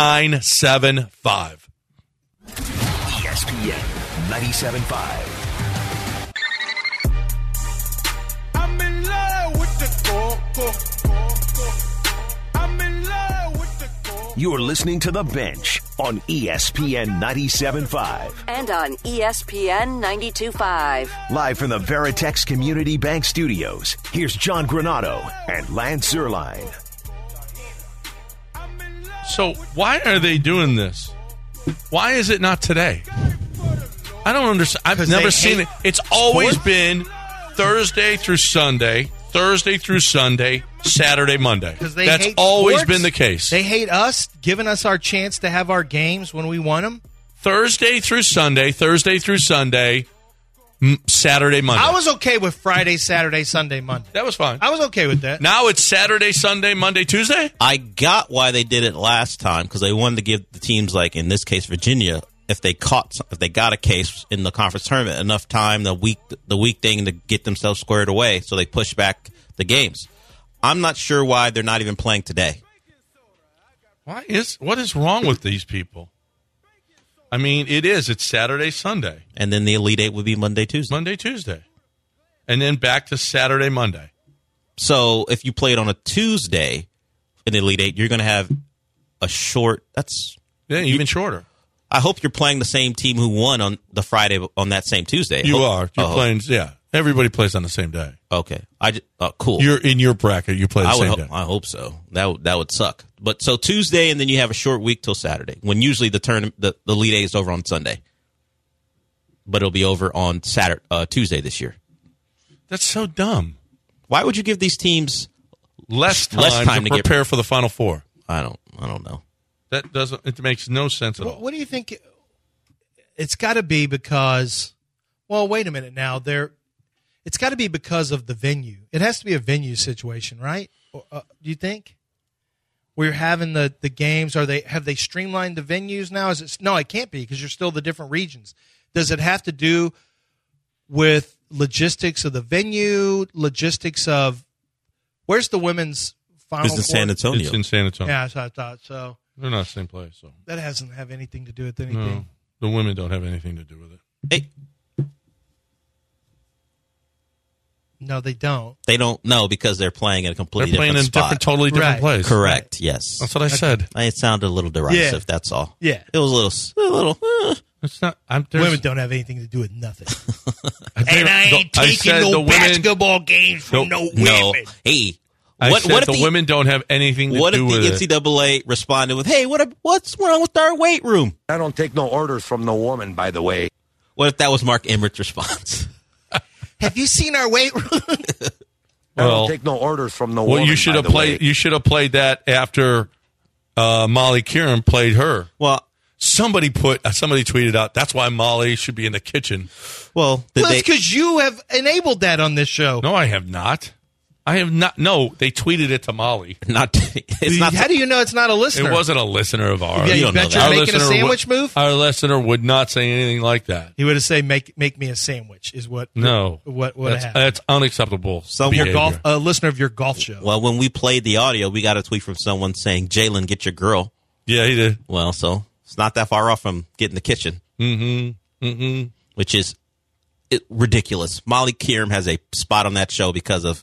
[SPEAKER 4] BET975.
[SPEAKER 2] ESPN 97.5.
[SPEAKER 10] I'm in love with the go. I'm in love with the go.
[SPEAKER 2] You're listening to The Bench. on ESPN 97.5.
[SPEAKER 3] And on ESPN 92.5.
[SPEAKER 2] Live from the Veritex Community Bank Studios, here's John Granado and Lance Zierlein.
[SPEAKER 4] So why are they doing this? Why is it not today? I don't understand. I've never seen it. It's always been Thursday through Sunday, Saturday, Monday. That's always been the case.
[SPEAKER 7] They hate us, giving us our chance to have our games when we want them.
[SPEAKER 4] Thursday through Sunday, Saturday, Monday.
[SPEAKER 7] I was okay with Friday, Saturday, Sunday, Monday.
[SPEAKER 4] That was fine.
[SPEAKER 7] I was okay with that.
[SPEAKER 4] Now it's Saturday, Sunday, Monday, Tuesday?
[SPEAKER 5] I got why they did it last time, because they wanted to give the teams, like in this case, Virginia, if they got a case in the conference tournament, enough time the week thing to get themselves squared away, so they pushed back the games. I'm not sure why they're not even playing today.
[SPEAKER 4] What is wrong with these people? I mean, it's Saturday, Sunday.
[SPEAKER 5] And then the Elite Eight would be Monday, Tuesday. And then back to Saturday, Monday. So if you played on a Tuesday in the Elite Eight, you're going to have a short,
[SPEAKER 4] even shorter.
[SPEAKER 5] I hope you're playing the same team who won on the Friday on that same Tuesday.
[SPEAKER 4] You are. You're playing, yeah. Everybody plays on the same day.
[SPEAKER 5] Okay. Cool.
[SPEAKER 4] You're in your bracket. You play the same day.
[SPEAKER 5] I hope so. That would suck. But so Tuesday, and then you have a short week till Saturday, when usually the Elite Eight is over on Sunday. But it'll be over on Tuesday this year.
[SPEAKER 4] That's so dumb.
[SPEAKER 5] Why would you give these teams
[SPEAKER 4] less time to prepare for the Final Four?
[SPEAKER 5] I don't know.
[SPEAKER 4] It makes no sense at all.
[SPEAKER 7] What do you think? It's got to be because, well, wait a minute now. It's got to be because of the venue. It has to be a venue situation, right? Do you think? We're having the games. Have they streamlined the venues now? No, it can't be, because you're still the different regions. Does it have to do with logistics of the venue, logistics of where's the women's Final Four?
[SPEAKER 5] It's in San Antonio.
[SPEAKER 4] It's in San Antonio.
[SPEAKER 7] Yeah, so I thought so.
[SPEAKER 4] They're not the same place. So
[SPEAKER 7] that doesn't have anything to do with anything.
[SPEAKER 4] No, the women don't have anything to do with it.
[SPEAKER 7] No, they don't.
[SPEAKER 5] They don't know, because they're playing in a completely
[SPEAKER 4] different spot. Totally different place.
[SPEAKER 5] Correct.
[SPEAKER 4] Right.
[SPEAKER 5] Yes.
[SPEAKER 4] That's what I said.
[SPEAKER 5] It sounded a little derisive. That's all.
[SPEAKER 7] Yeah.
[SPEAKER 5] It was a little.
[SPEAKER 4] It's not.
[SPEAKER 7] Women don't have anything to do with nothing.
[SPEAKER 4] And
[SPEAKER 7] I ain't taking no basketball games from no women.
[SPEAKER 5] No. Hey.
[SPEAKER 4] What if the women don't have anything to do with it?
[SPEAKER 5] What if the NCAA responded with, "Hey, what's wrong with our weight room?"
[SPEAKER 11] I don't take no orders from no woman, by the way.
[SPEAKER 5] What if that was Mark Emmert's response?
[SPEAKER 7] Have you seen our weight room?
[SPEAKER 11] I don't take no orders from no woman.
[SPEAKER 4] Well, you should have played. You should have played that after Molly Kieran played her.
[SPEAKER 5] Well,
[SPEAKER 4] somebody tweeted out, that's why Molly should be in the kitchen.
[SPEAKER 5] Well,
[SPEAKER 7] it's because you have enabled that on this show.
[SPEAKER 4] No, I have not. No, they tweeted it to Molly.
[SPEAKER 7] How do you know it's not a listener?
[SPEAKER 4] It wasn't a listener of ours.
[SPEAKER 7] Yeah, you bet you're making a sandwich move?
[SPEAKER 4] Our listener would not say anything like that.
[SPEAKER 7] He would have said, make me a sandwich, is what.
[SPEAKER 4] No.
[SPEAKER 7] What happened.
[SPEAKER 4] That's unacceptable.
[SPEAKER 7] A listener of your golf show.
[SPEAKER 5] Well, when we played the audio, we got a tweet from someone saying, "Jalen, get your girl."
[SPEAKER 4] Yeah, he did.
[SPEAKER 5] Well, so it's not that far off from getting the kitchen. Which is ridiculous. Molly Kieran has a spot on that show because of.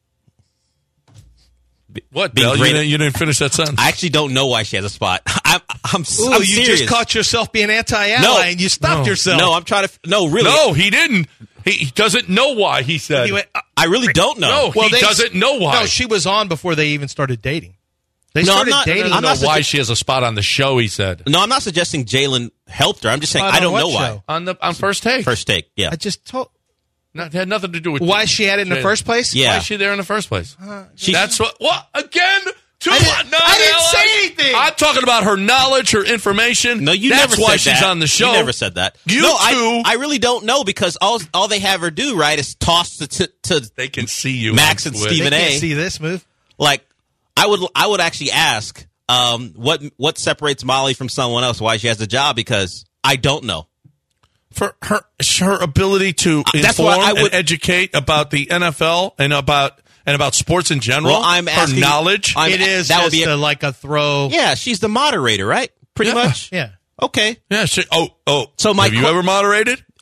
[SPEAKER 4] What, Bill? You didn't finish that sentence.
[SPEAKER 5] I actually don't know why she has a spot. I'm
[SPEAKER 7] you
[SPEAKER 5] serious.
[SPEAKER 7] just caught yourself being anti-ally and you stopped yourself.
[SPEAKER 5] No, I'm trying to. No, really.
[SPEAKER 4] No, he didn't. He doesn't know why, he said.
[SPEAKER 7] He went,
[SPEAKER 5] I really don't know.
[SPEAKER 4] No, he doesn't know why.
[SPEAKER 7] No, she was on before they even started dating.
[SPEAKER 4] I'm not why she has a spot on the show, he said.
[SPEAKER 5] No, I'm not suggesting Jalen helped her. I'm just saying I don't know why.
[SPEAKER 4] On First Take.
[SPEAKER 5] First Take, yeah.
[SPEAKER 7] I just told.
[SPEAKER 4] It had nothing to do with
[SPEAKER 7] why she had it in the first place.
[SPEAKER 5] Yeah,
[SPEAKER 4] why is she there in the first place? That's what again.
[SPEAKER 7] I didn't say anything.
[SPEAKER 4] I'm talking about her knowledge, her information.
[SPEAKER 5] No, you
[SPEAKER 4] That's
[SPEAKER 5] never
[SPEAKER 4] why
[SPEAKER 5] said
[SPEAKER 4] she's
[SPEAKER 5] that.
[SPEAKER 4] on the show.
[SPEAKER 5] You never said that. I really don't know, because all they have her do, right, is toss to
[SPEAKER 4] they can see you,
[SPEAKER 5] Max and Stephen
[SPEAKER 7] they
[SPEAKER 5] A.
[SPEAKER 7] Can't see this move.
[SPEAKER 5] Like I would actually ask what separates Molly from someone else, why she has the job, because I don't know.
[SPEAKER 4] For her ability to inform and educate about the NFL and about sports in general.
[SPEAKER 5] Well, I'm asking,
[SPEAKER 4] her knowledge.
[SPEAKER 7] It is that would be like a throw.
[SPEAKER 5] Yeah, she's the moderator, right? Pretty much.
[SPEAKER 7] Yeah.
[SPEAKER 5] Okay.
[SPEAKER 4] Yeah. So
[SPEAKER 5] have
[SPEAKER 4] you ever moderated?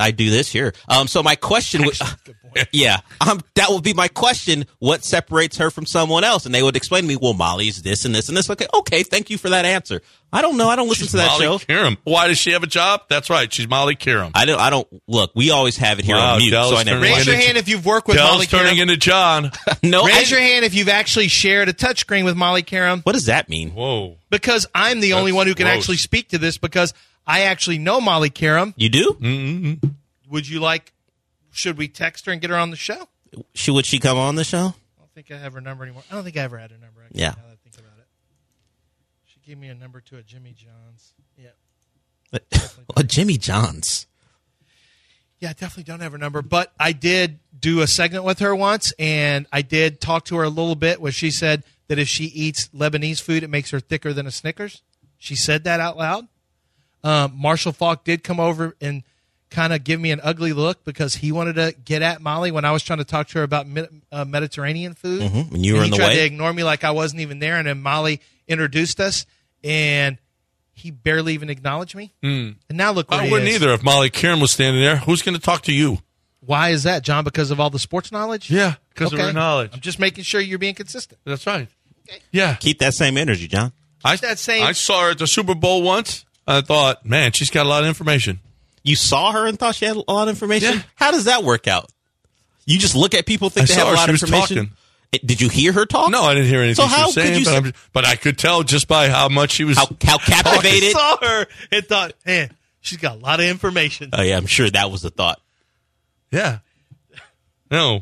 [SPEAKER 5] I do this here. So my question would, that would be my question. What separates her from someone else? And they would explain to me, well, Molly's this and this and this. Okay, thank you for that answer. I don't know. I don't listen to that
[SPEAKER 4] Molly
[SPEAKER 5] show.
[SPEAKER 4] Kiram. Why does she have a job? That's right. She's Molly Kiram.
[SPEAKER 5] I don't look. We always have it here on mute. So I never
[SPEAKER 7] raise your hand if you've worked with Molly Kiram.
[SPEAKER 4] Turning into John.
[SPEAKER 5] No,
[SPEAKER 7] raise your hand if you've actually shared a touchscreen with Molly Kiram.
[SPEAKER 5] What does that mean?
[SPEAKER 4] Whoa.
[SPEAKER 7] Because I'm the only one who can actually speak to this because I actually know Molly Kiram.
[SPEAKER 5] You do?
[SPEAKER 4] Mm-hmm.
[SPEAKER 7] Would you should we text her and get her on the show?
[SPEAKER 5] Would she come on the show?
[SPEAKER 7] I don't think I have her number anymore. I don't think I ever had her number. Actually,
[SPEAKER 5] yeah.
[SPEAKER 7] Now that I think about it. She gave me a number to a Jimmy John's. Yeah.
[SPEAKER 5] A Jimmy John's.
[SPEAKER 7] Yeah, I definitely don't have her number. But I did do a segment with her once, and I did talk to her a little bit where she said that if she eats Lebanese food, it makes her thicker than a Snickers. She said that out loud. Marshall Falk did come over and kind of give me an ugly look because he wanted to get at Molly when I was trying to talk to her about Mediterranean food.
[SPEAKER 5] Mm-hmm. And you were in the way.
[SPEAKER 7] He tried to ignore me like I wasn't even there, and then Molly introduced us, and he barely even acknowledged me. And now look where
[SPEAKER 4] I wouldn't either if Molly Kiram was standing there. Who's going to talk to you?
[SPEAKER 7] Why is that, John? Because of all the sports knowledge?
[SPEAKER 4] Yeah, because of her knowledge.
[SPEAKER 7] I'm just making sure you're being consistent.
[SPEAKER 4] That's right.
[SPEAKER 7] Okay.
[SPEAKER 4] Yeah.
[SPEAKER 5] Keep that same energy, John.
[SPEAKER 4] I saw her at the Super Bowl once. I thought, man, she's got a lot of information.
[SPEAKER 5] You saw her and thought she had a lot of information?
[SPEAKER 4] Yeah.
[SPEAKER 5] How does that work out? You just look at people, think they have a lot of information?
[SPEAKER 4] Talking.
[SPEAKER 5] Did you hear her talk?
[SPEAKER 4] No, I didn't hear anything
[SPEAKER 5] so how
[SPEAKER 4] she was saying, but I could tell just by how much she was.
[SPEAKER 5] How captivated.
[SPEAKER 7] I saw her and thought, man, she's got a lot of information.
[SPEAKER 5] Oh, yeah, I'm sure that was the thought.
[SPEAKER 4] Yeah. No.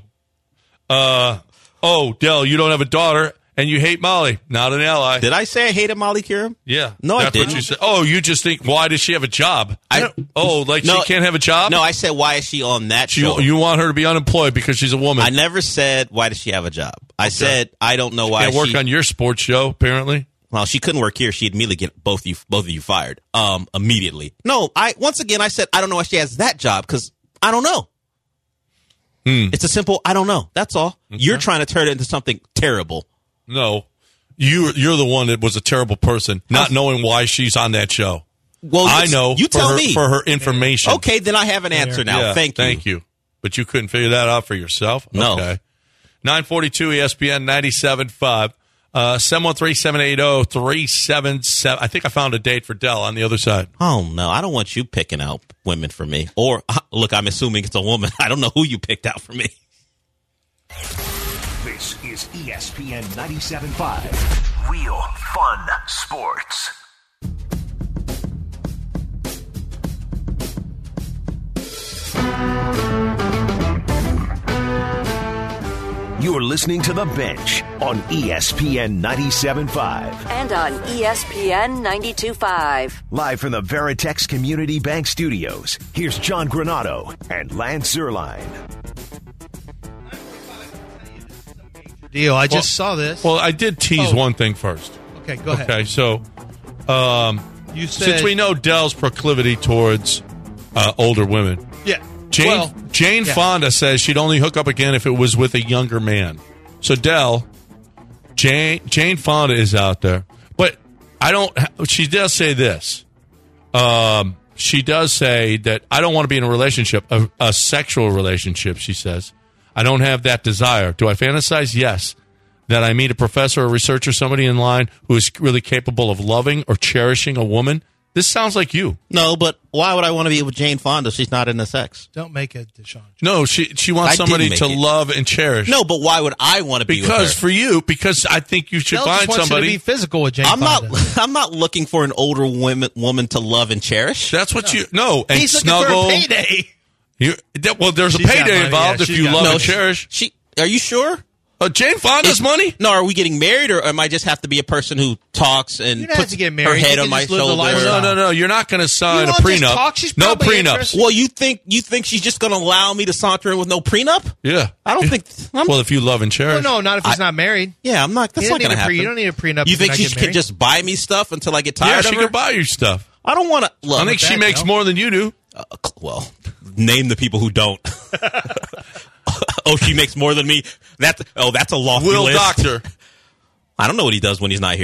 [SPEAKER 4] Del, you don't have a daughter and you hate Molly. Not an ally.
[SPEAKER 5] Did I say I hated Molly Kiram?
[SPEAKER 4] Yeah.
[SPEAKER 5] No, I didn't.
[SPEAKER 4] What you said. Oh, you just think, why does she have a job? She can't have a job?
[SPEAKER 5] No, I said, why is she on that show?
[SPEAKER 4] You want her to be unemployed because she's a woman.
[SPEAKER 5] I never said, why does she have a job? I said, I don't know why
[SPEAKER 4] she can't work on your sports show, apparently.
[SPEAKER 5] Well, she couldn't work here. She'd immediately get both of you fired. Immediately. No, I said, I don't know why she has that job because I don't know. It's a simple, I don't know. That's all. Okay. You're trying to turn it into something terrible.
[SPEAKER 4] No. You're the one that was a terrible person, not knowing why she's on that show.
[SPEAKER 5] Well,
[SPEAKER 4] I know.
[SPEAKER 5] You tell me.
[SPEAKER 4] For her information.
[SPEAKER 5] Okay, then I have an answer now.
[SPEAKER 4] Yeah,
[SPEAKER 5] Thank you.
[SPEAKER 4] But you couldn't figure that out for yourself?
[SPEAKER 5] No.
[SPEAKER 4] Okay. 942 ESPN 97.5. 713-780-377. I think I found a date for Dell on the other side.
[SPEAKER 5] Oh, no. I don't want you picking out women for me. Or, look, I'm assuming it's a woman. I don't know who you picked out for me.
[SPEAKER 2] This is ESPN 97.5. Real Fun Sports. You're listening to The Bench on ESPN 97.5.
[SPEAKER 3] And on ESPN 92.5.
[SPEAKER 2] Live from the Veritex Community Bank Studios, here's John Granado and Lance Zierlein.
[SPEAKER 7] Deal. I just saw this.
[SPEAKER 4] Well, I did tease one thing first.
[SPEAKER 7] Okay, go ahead.
[SPEAKER 4] Okay, so
[SPEAKER 7] you said,
[SPEAKER 4] since we know Dell's proclivity towards older women.
[SPEAKER 7] Yeah.
[SPEAKER 4] Jane Fonda says she'd only hook up again if it was with a younger man. So Dell, Jane Fonda is out there, but she does say this. She does say that I don't want to be in a relationship, a sexual relationship. She says I don't have that desire. Do I fantasize? Yes. That I meet a professor, a researcher, somebody in line who is really capable of loving or cherishing a woman. This sounds like you.
[SPEAKER 5] No, but why would I want to be with Jane Fonda? She's not into sex.
[SPEAKER 7] Don't make it, Deshaun.
[SPEAKER 4] No, she wants somebody to love and cherish.
[SPEAKER 5] No, but why would I want to be with her?
[SPEAKER 4] Because I think you should find
[SPEAKER 7] just
[SPEAKER 4] somebody.
[SPEAKER 7] To be physical with Jane Fonda.
[SPEAKER 5] I'm not looking for an older woman to love and cherish.
[SPEAKER 4] That's what and
[SPEAKER 7] he's
[SPEAKER 4] snuggle.
[SPEAKER 7] Looking for a payday.
[SPEAKER 4] There's a payday involved if you love and cherish.
[SPEAKER 5] Are you sure?
[SPEAKER 4] Jane Fonda's money?
[SPEAKER 5] No, are we getting married, or am I just have to be a person who talks and puts her head on my shoulder?
[SPEAKER 4] No. You're not going to sign a prenup. No prenups.
[SPEAKER 5] Well, you think she's just going to allow me to saunter in with no prenup?
[SPEAKER 4] Yeah.
[SPEAKER 5] I don't think.
[SPEAKER 4] Well, if you love and cherish.
[SPEAKER 7] No, not if he's not married.
[SPEAKER 5] Yeah, I'm not. That's not going to happen.
[SPEAKER 7] You don't need a prenup.
[SPEAKER 5] You think she can just buy me stuff until I get tired of her?
[SPEAKER 4] Yeah, she can buy you stuff.
[SPEAKER 5] I don't want to.
[SPEAKER 4] I think she makes more than you do.
[SPEAKER 5] Well, name the people who don't. Oh, she makes more than me. That's a lofty list.
[SPEAKER 4] Doctor.
[SPEAKER 5] I don't know what he does when he's not here.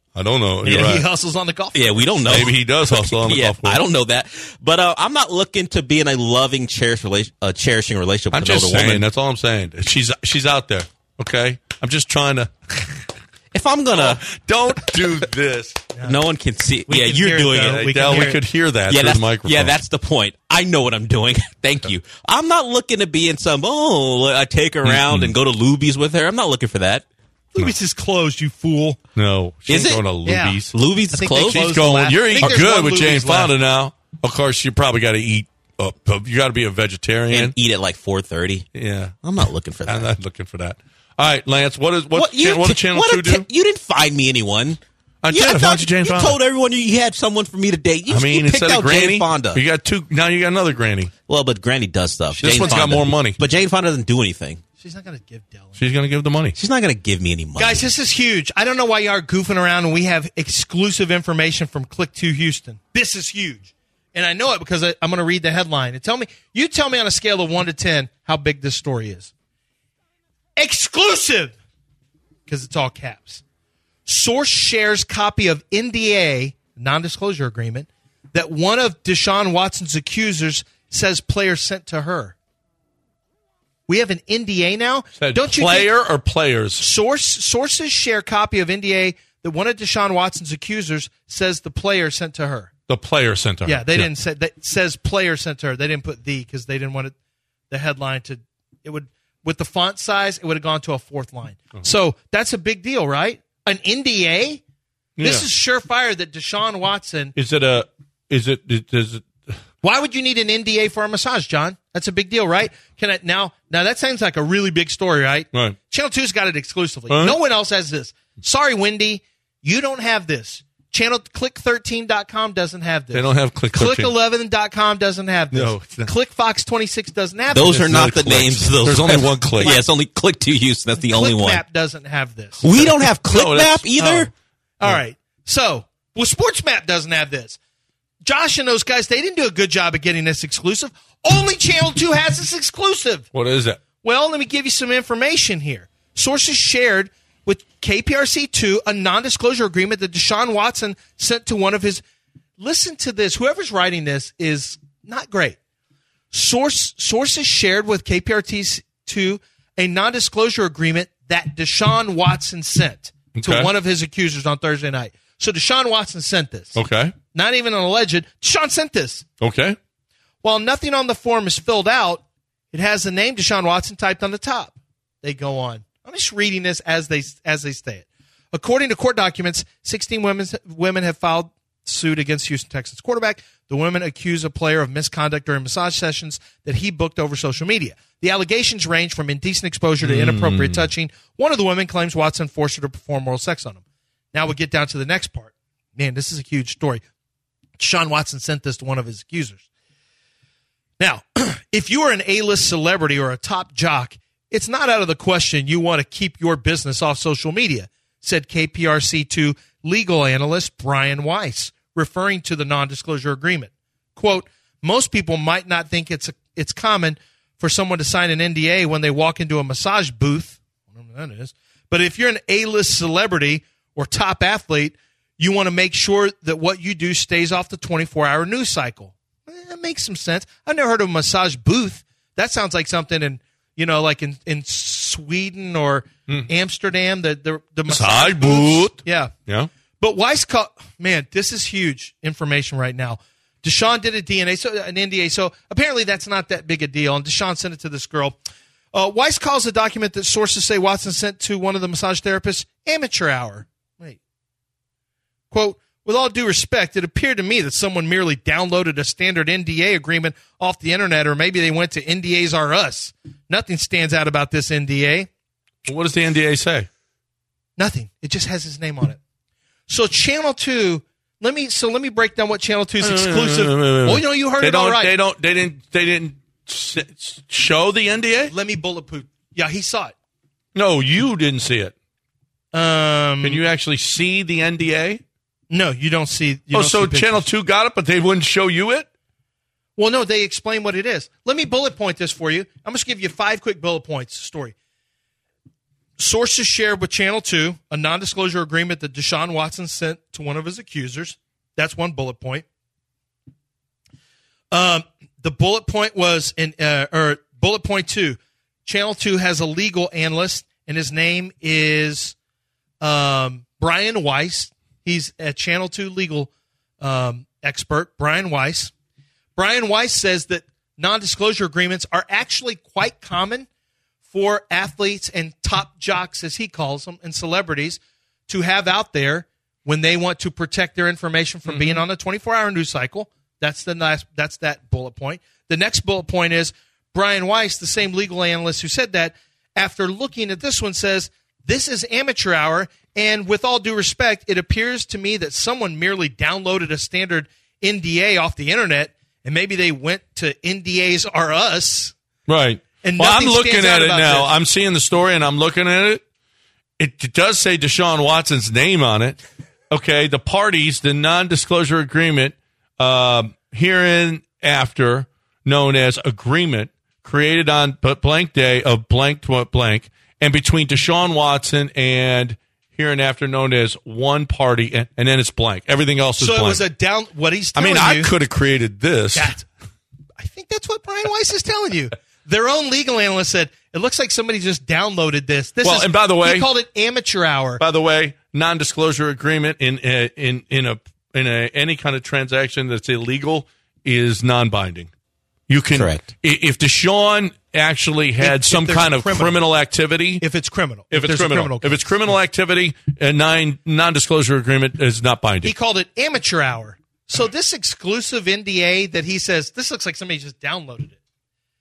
[SPEAKER 4] I don't know.
[SPEAKER 5] Yeah,
[SPEAKER 4] You're right.
[SPEAKER 7] He hustles on the golf
[SPEAKER 5] Yeah, we don't know.
[SPEAKER 4] Maybe he does hustle on the golf course.
[SPEAKER 5] I don't know that. But I'm not looking to be in a loving, cherishing relationship
[SPEAKER 4] I'm
[SPEAKER 5] with
[SPEAKER 4] just
[SPEAKER 5] another
[SPEAKER 4] saying.
[SPEAKER 5] woman.
[SPEAKER 4] That's all I'm saying. She's out there. Okay. I'm just trying to.
[SPEAKER 5] If I'm gonna,
[SPEAKER 4] don't do this.
[SPEAKER 5] No one can see.
[SPEAKER 7] We
[SPEAKER 5] Yeah,
[SPEAKER 7] can
[SPEAKER 5] you're
[SPEAKER 7] hear it,
[SPEAKER 5] doing
[SPEAKER 7] though.
[SPEAKER 5] it.
[SPEAKER 7] We can
[SPEAKER 4] We
[SPEAKER 7] hear it.
[SPEAKER 4] could hear that
[SPEAKER 5] Yeah,
[SPEAKER 4] through the microphone.
[SPEAKER 5] yeah, that's the point. I know what I'm doing. Thank you. I'm not looking to be in some. I take her around and go to Luby's with her. I'm not looking for that.
[SPEAKER 7] Luby's is closed, you fool.
[SPEAKER 4] No, she's
[SPEAKER 5] Is it?
[SPEAKER 4] going to
[SPEAKER 7] Yeah.
[SPEAKER 4] Luby's.
[SPEAKER 5] Luby's
[SPEAKER 7] I
[SPEAKER 5] is
[SPEAKER 7] think they
[SPEAKER 5] closed.
[SPEAKER 7] closed
[SPEAKER 4] She's going.
[SPEAKER 7] last-
[SPEAKER 4] You're
[SPEAKER 7] I think
[SPEAKER 4] eating
[SPEAKER 7] there's
[SPEAKER 4] good
[SPEAKER 7] one
[SPEAKER 4] with Jane
[SPEAKER 7] Luby's
[SPEAKER 4] Fonda
[SPEAKER 7] left.
[SPEAKER 4] now. Of course, you probably got to eat. You got to be a vegetarian.
[SPEAKER 5] And eat at like 4:30.
[SPEAKER 4] Yeah,
[SPEAKER 5] I'm not looking for that.
[SPEAKER 4] I'm not looking for that. All right, Lance. What did Channel
[SPEAKER 5] what
[SPEAKER 4] 2 do?
[SPEAKER 5] You didn't find me anyone.
[SPEAKER 4] I did. I found you Jane Fonda.
[SPEAKER 5] told everyone you had someone for me to date. You,
[SPEAKER 4] I mean,
[SPEAKER 5] you picked
[SPEAKER 4] instead
[SPEAKER 5] out
[SPEAKER 4] of Granny,
[SPEAKER 5] Jane Fonda.
[SPEAKER 4] you got two. Now you got another Granny.
[SPEAKER 5] Well, but Granny does stuff.
[SPEAKER 4] This
[SPEAKER 5] Jane
[SPEAKER 4] one's got
[SPEAKER 5] Fonda-
[SPEAKER 4] more money.
[SPEAKER 5] But Jane Fonda doesn't do anything.
[SPEAKER 7] She's not going to give Dylan.
[SPEAKER 4] She's going to give the money.
[SPEAKER 5] She's not going to give me any money.
[SPEAKER 7] Guys, this is huge. I don't know why you are goofing around and we have exclusive information from Click2 Houston. This is huge. And I know it because I'm going to read the headline. And you tell me on a scale of 1 to 10 how big this story is. Exclusive! Because it's all caps. Source shares copy of NDA, non-disclosure agreement, that one of Deshaun Watson's accusers says player sent to her. We have an NDA now?
[SPEAKER 4] Said
[SPEAKER 7] Don't you
[SPEAKER 4] player
[SPEAKER 7] think
[SPEAKER 4] or players?
[SPEAKER 7] sources share copy of NDA that one of Deshaun Watson's accusers says the player sent to her?
[SPEAKER 4] The player sent to her.
[SPEAKER 7] Yeah, they didn't say that says player sent to her. They didn't put the because they didn't want the headline to it would with the font size it would have gone to a fourth line. So that's a big deal, right? An NDA? This is surefire that Deshaun Watson.
[SPEAKER 4] Is it?
[SPEAKER 7] Why would you need an NDA for a massage, John? That's a big deal, right? Now that sounds like a really big story, right?
[SPEAKER 4] Right.
[SPEAKER 7] Channel 2's got it exclusively.
[SPEAKER 4] Right.
[SPEAKER 7] No one else has this. Sorry, Wendy, you don't have this. Click13.com doesn't have this.
[SPEAKER 4] They don't have Click13.
[SPEAKER 7] Click11.com doesn't have this.
[SPEAKER 4] No, it's not.
[SPEAKER 7] ClickFox26 doesn't have
[SPEAKER 5] Those
[SPEAKER 7] this.
[SPEAKER 5] are not the
[SPEAKER 4] clicks.
[SPEAKER 5] names of those.
[SPEAKER 4] There's only one click.
[SPEAKER 5] Yeah, it's only Click2 Houston. That's the only one.
[SPEAKER 7] ClickMap doesn't have this.
[SPEAKER 5] We don't have
[SPEAKER 4] No, that's-
[SPEAKER 5] ClickMap either.
[SPEAKER 7] All right. So, SportsMap doesn't have this. Josh and those guys, they didn't do a good job of getting this exclusive. Only Channel 2 has this exclusive.
[SPEAKER 4] What is it?
[SPEAKER 7] Well, let me give you some information here. Sources shared with KPRC2 a non-disclosure agreement that Deshaun Watson sent to one of his. Listen to this. Whoever's writing this is not great. Sources shared with KPRC2 a non-disclosure agreement that Deshaun Watson sent to
[SPEAKER 4] Okay.
[SPEAKER 7] one of his accusers on Thursday night. So Deshaun Watson sent this.
[SPEAKER 4] Okay.
[SPEAKER 7] Not even an alleged. Deshaun sent this.
[SPEAKER 4] Okay.
[SPEAKER 7] While nothing on the form is filled out, it has the name Deshaun Watson typed on the top. They go on. I'm just reading this as they say it. According to court documents, 16 women have filed suit against Houston Texans quarterback. The women accuse a player of misconduct during massage sessions that he booked over social media. The allegations range from indecent exposure to inappropriate touching. One of the women claims Watson forced her to perform oral sex on him. Now we'll get down to the next part. Man, this is a huge story. Deshaun Watson sent this to one of his accusers. Now, if you are an A-list celebrity or a top jock, it's not out of the question you want to keep your business off social media, said KPRC2 legal analyst Brian Weiss, referring to the non-disclosure agreement. Quote, most people might not think it's common for someone to sign an NDA when they walk into a massage booth, whatever that is, but if you're an A-list celebrity or top athlete, you want to make sure that what you do stays off the 24-hour news cycle. That makes some sense. I've never heard of a massage booth. That sounds like something like in Sweden or Amsterdam, the massage
[SPEAKER 4] booth.
[SPEAKER 7] Yeah.
[SPEAKER 4] Yeah.
[SPEAKER 7] But Weiss man, this is huge information right now. Deshaun did an NDA, so apparently that's not that big a deal. And Deshaun sent it to this girl. Weiss calls the document that sources say Watson sent to one of the massage therapists amateur hour. Wait. Quote, with all due respect, it appeared to me that someone merely downloaded a standard NDA agreement off the internet, or maybe they went to NDAs R Us. Nothing stands out about this NDA.
[SPEAKER 4] What does the NDA say?
[SPEAKER 7] Nothing. It just has his name on it. So Channel 2, let me break down what Channel 2's exclusive. Oh, you heard it all right.
[SPEAKER 4] They didn't show the NDA?
[SPEAKER 7] Let me bulletproof. Yeah, he saw it.
[SPEAKER 4] No, you didn't see it. Can you actually see the NDA?
[SPEAKER 7] No, you don't see.
[SPEAKER 4] So Channel 2 got it, but they wouldn't show you it?
[SPEAKER 7] Well, no, they explain what it is. Let me bullet point this for you. I'm going to give you 5 quick bullet points story. Sources shared with Channel 2 a non-disclosure agreement that Deshaun Watson sent to one of his accusers. That's one bullet point. The bullet point was bullet point 2. Channel 2 has a legal analyst, and his name is Brian Weiss. He's a Channel 2 legal expert, Brian Weiss. Brian Weiss says that non-disclosure agreements are actually quite common for athletes and top jocks, as he calls them, and celebrities to have out there when they want to protect their information from being on a 24-hour news cycle. That's that bullet point. The next bullet point is Brian Weiss, the same legal analyst who said that, after looking at this one, says, this is amateur hour, and with all due respect, it appears to me that someone merely downloaded a standard NDA off the internet, and maybe they went to NDAs R Us.
[SPEAKER 4] Right.
[SPEAKER 7] And
[SPEAKER 4] well, I'm
[SPEAKER 7] nothing
[SPEAKER 4] looking
[SPEAKER 7] stands
[SPEAKER 4] at
[SPEAKER 7] out
[SPEAKER 4] it
[SPEAKER 7] about
[SPEAKER 4] now.
[SPEAKER 7] this.
[SPEAKER 4] I'm seeing the story, and I'm looking at it. It does say Deshaun Watson's name on it. Okay, the parties, the non-disclosure agreement, hereinafter known as agreement, created on blank day of blank to blank, and between Deshaun Watson and hereinafter known as one party, and then it's blank. Everything else is
[SPEAKER 7] So
[SPEAKER 4] blank.
[SPEAKER 7] it was a down. What he's
[SPEAKER 4] I
[SPEAKER 7] telling
[SPEAKER 4] mean,
[SPEAKER 7] you.
[SPEAKER 4] I could have created this.
[SPEAKER 7] I think that's what Brian Weiss is telling you. Their own legal analyst said it looks like somebody just downloaded this.
[SPEAKER 4] And by the way,
[SPEAKER 7] he called it amateur hour.
[SPEAKER 4] By the way, non-disclosure agreement in any kind of transaction that's illegal is non-binding. You can
[SPEAKER 5] Correct.
[SPEAKER 4] If Deshaun actually had some kind of criminal activity.
[SPEAKER 7] If it's criminal.
[SPEAKER 4] If it's
[SPEAKER 7] there's a
[SPEAKER 4] criminal.
[SPEAKER 7] case.
[SPEAKER 4] If it's criminal activity, a non-disclosure agreement is not binding.
[SPEAKER 7] He called it amateur hour. So this exclusive NDA that he says, this looks like somebody just downloaded it.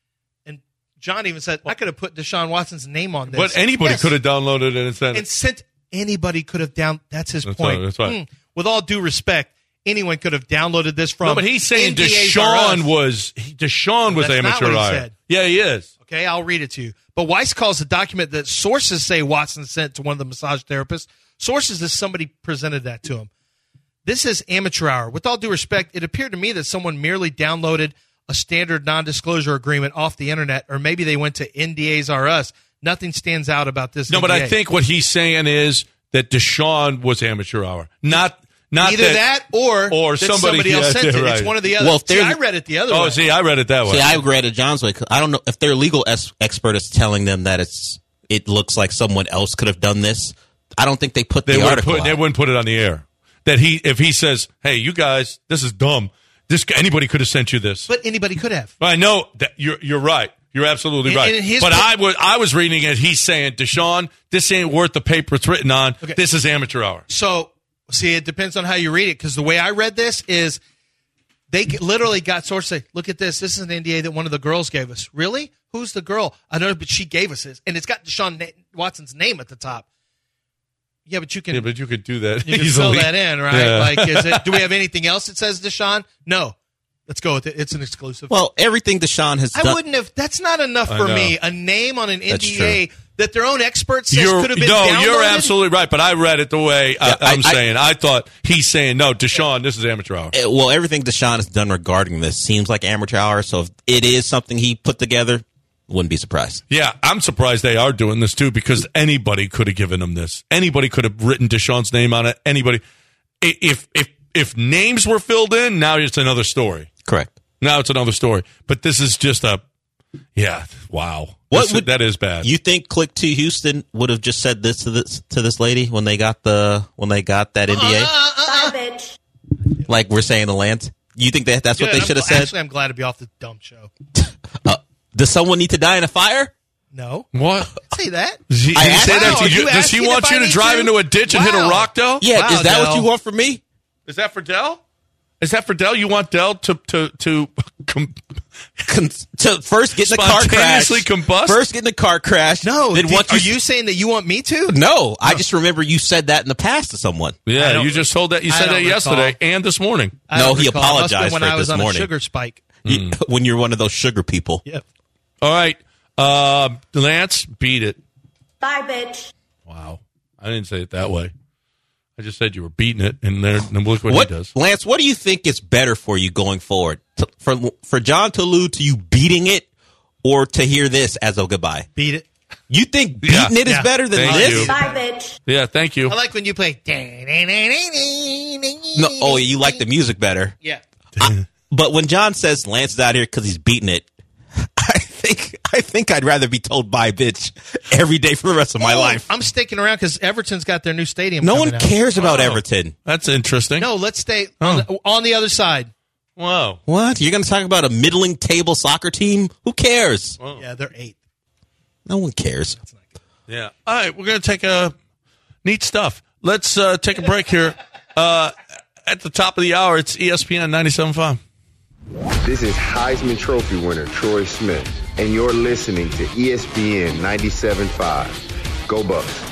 [SPEAKER 7] And John even said, I could have put Deshaun Watson's name on this.
[SPEAKER 4] But anybody
[SPEAKER 7] Yes.
[SPEAKER 4] could have downloaded it and sent it.
[SPEAKER 7] And sent anybody could have That's his point.
[SPEAKER 4] That's right.
[SPEAKER 7] With all due respect, anyone could have downloaded this from.
[SPEAKER 4] No, but he's saying
[SPEAKER 7] NDAs R Us.
[SPEAKER 4] Deshaun was
[SPEAKER 7] That's
[SPEAKER 4] amateur
[SPEAKER 7] not what he
[SPEAKER 4] hour.
[SPEAKER 7] said.
[SPEAKER 4] Yeah, he is.
[SPEAKER 7] Okay, I'll read it to you. But Weiss calls the document that sources say Watson sent to one of the massage therapists. Sources is somebody presented that to him. This is amateur hour. With all due respect, it appeared to me that someone merely downloaded a standard non-disclosure agreement off the internet, or maybe they went to NDAs R Us. Nothing stands out about this.
[SPEAKER 4] No,
[SPEAKER 7] NDA.
[SPEAKER 4] but I think what he's saying is that Deshaun was amateur hour. Not
[SPEAKER 7] either that or that somebody else sent it.
[SPEAKER 4] Right.
[SPEAKER 7] It's one of the other.
[SPEAKER 5] Well,
[SPEAKER 7] I read it the other way.
[SPEAKER 4] Oh, see, I read it that way.
[SPEAKER 5] See, I read it John's way. 'Cause I don't know if their legal expert is telling them that it looks like someone else could have done this. I don't think they put the article out.
[SPEAKER 4] They wouldn't put it on the air. That if he says, "Hey, you guys, this is dumb. Anybody could have sent you this."
[SPEAKER 7] But anybody could have.
[SPEAKER 4] I know that you're right. You're absolutely right. But I was reading it. He's saying, Deshaun, this ain't worth the paper it's written on. Okay. This is amateur hour.
[SPEAKER 7] So, see, it depends on how you read it, because the way I read this is they literally got sources say, look at this. This is an NDA that one of the girls gave us. Really? Who's the girl? I don't know, but she gave us this. And it's got Deshaun Watson's name at the top. Yeah, but you can.
[SPEAKER 4] Yeah, but you could do that.
[SPEAKER 7] You can
[SPEAKER 4] easily.
[SPEAKER 7] fill that in, right?
[SPEAKER 4] Yeah.
[SPEAKER 7] Like, do we have anything else that says Deshaun? No. Let's go with it. It's an exclusive.
[SPEAKER 5] Well, everything Deshaun has done.
[SPEAKER 7] I wouldn't have. That's not enough for me. A name on an NDA that their own expert says could have been downloaded.
[SPEAKER 4] You're absolutely right, but I read it the way I'm saying. I thought he's saying, no, Deshaun, this is amateur hour.
[SPEAKER 5] Well, everything Deshaun has done regarding this seems like amateur hour, so if it is something he put together, wouldn't be surprised.
[SPEAKER 4] Yeah, I'm surprised they are doing this, too, because anybody could have given them this. Anybody could have written Deshaun's name on it. Anybody. If names were filled in, now it's another story.
[SPEAKER 5] Correct.
[SPEAKER 4] Now it's another story. But this is just wow. That is bad.
[SPEAKER 5] You think Click to Houston would have just said this to this lady when they got that NDA?
[SPEAKER 12] Bye, bitch.
[SPEAKER 5] Like we're saying to Lance? You think that's what they should have said?
[SPEAKER 7] Actually, I'm glad to be off this dumb show.
[SPEAKER 5] Does someone need to die in a fire?
[SPEAKER 7] No.
[SPEAKER 4] What?
[SPEAKER 7] Say that.
[SPEAKER 4] Does he say that to you? Does he want you to drive into a ditch and hit a rock, Del?
[SPEAKER 5] Yeah,
[SPEAKER 7] Wow,
[SPEAKER 5] is that
[SPEAKER 7] Del.
[SPEAKER 5] what you want from me?
[SPEAKER 4] Is that for Del? Is that for Del? You want Del to
[SPEAKER 5] first get in the car crash?
[SPEAKER 4] Spontaneously combust?
[SPEAKER 5] First get in the car crash.
[SPEAKER 7] No.
[SPEAKER 5] Then
[SPEAKER 7] Are you saying that you want me to?
[SPEAKER 5] No, I just remember you said that in the past to someone.
[SPEAKER 4] Yeah, you just told that. You said that yesterday and this morning.
[SPEAKER 5] No, he
[SPEAKER 7] It must have been
[SPEAKER 5] apologized
[SPEAKER 7] when
[SPEAKER 5] for it
[SPEAKER 7] I was
[SPEAKER 5] this
[SPEAKER 7] on
[SPEAKER 5] morning.
[SPEAKER 7] a sugar spike.
[SPEAKER 5] When you're one of those sugar people.
[SPEAKER 7] Yep.
[SPEAKER 4] All right. Lance, beat it.
[SPEAKER 12] Bye, bitch.
[SPEAKER 4] Wow. I didn't say it that way. I just said you were beating it, and look what he does.
[SPEAKER 5] Lance, what do you think is better for you going forward? For John to allude to you beating it, or to hear this as a goodbye?
[SPEAKER 7] Beat it.
[SPEAKER 5] You think beating it is better than
[SPEAKER 4] Thank
[SPEAKER 5] this?
[SPEAKER 4] you.
[SPEAKER 12] Bye, bitch.
[SPEAKER 4] Yeah, thank you.
[SPEAKER 7] I like when you play.
[SPEAKER 5] No, you like the music better.
[SPEAKER 7] Yeah.
[SPEAKER 5] But when John says Lance is out here because he's beating it, I think I'd rather be told bye, bitch, every day for the rest of my life.
[SPEAKER 7] I'm sticking around because Everton's got their new stadium.
[SPEAKER 5] No one
[SPEAKER 7] coming out.
[SPEAKER 5] cares about Everton.
[SPEAKER 4] That's interesting.
[SPEAKER 7] No, let's stay on the other side.
[SPEAKER 4] Whoa.
[SPEAKER 5] What? You're going to talk about a middling table soccer team? Who cares?
[SPEAKER 4] Whoa.
[SPEAKER 7] Yeah, they're 8th.
[SPEAKER 5] No one cares.
[SPEAKER 4] Yeah. All right, we're going to take a neat stuff. Let's take a break here. At the top of the hour, it's ESPN 97.5.
[SPEAKER 13] This is Heisman Trophy winner Troy Smith, and you're listening to ESPN 97.5. Go Bucks.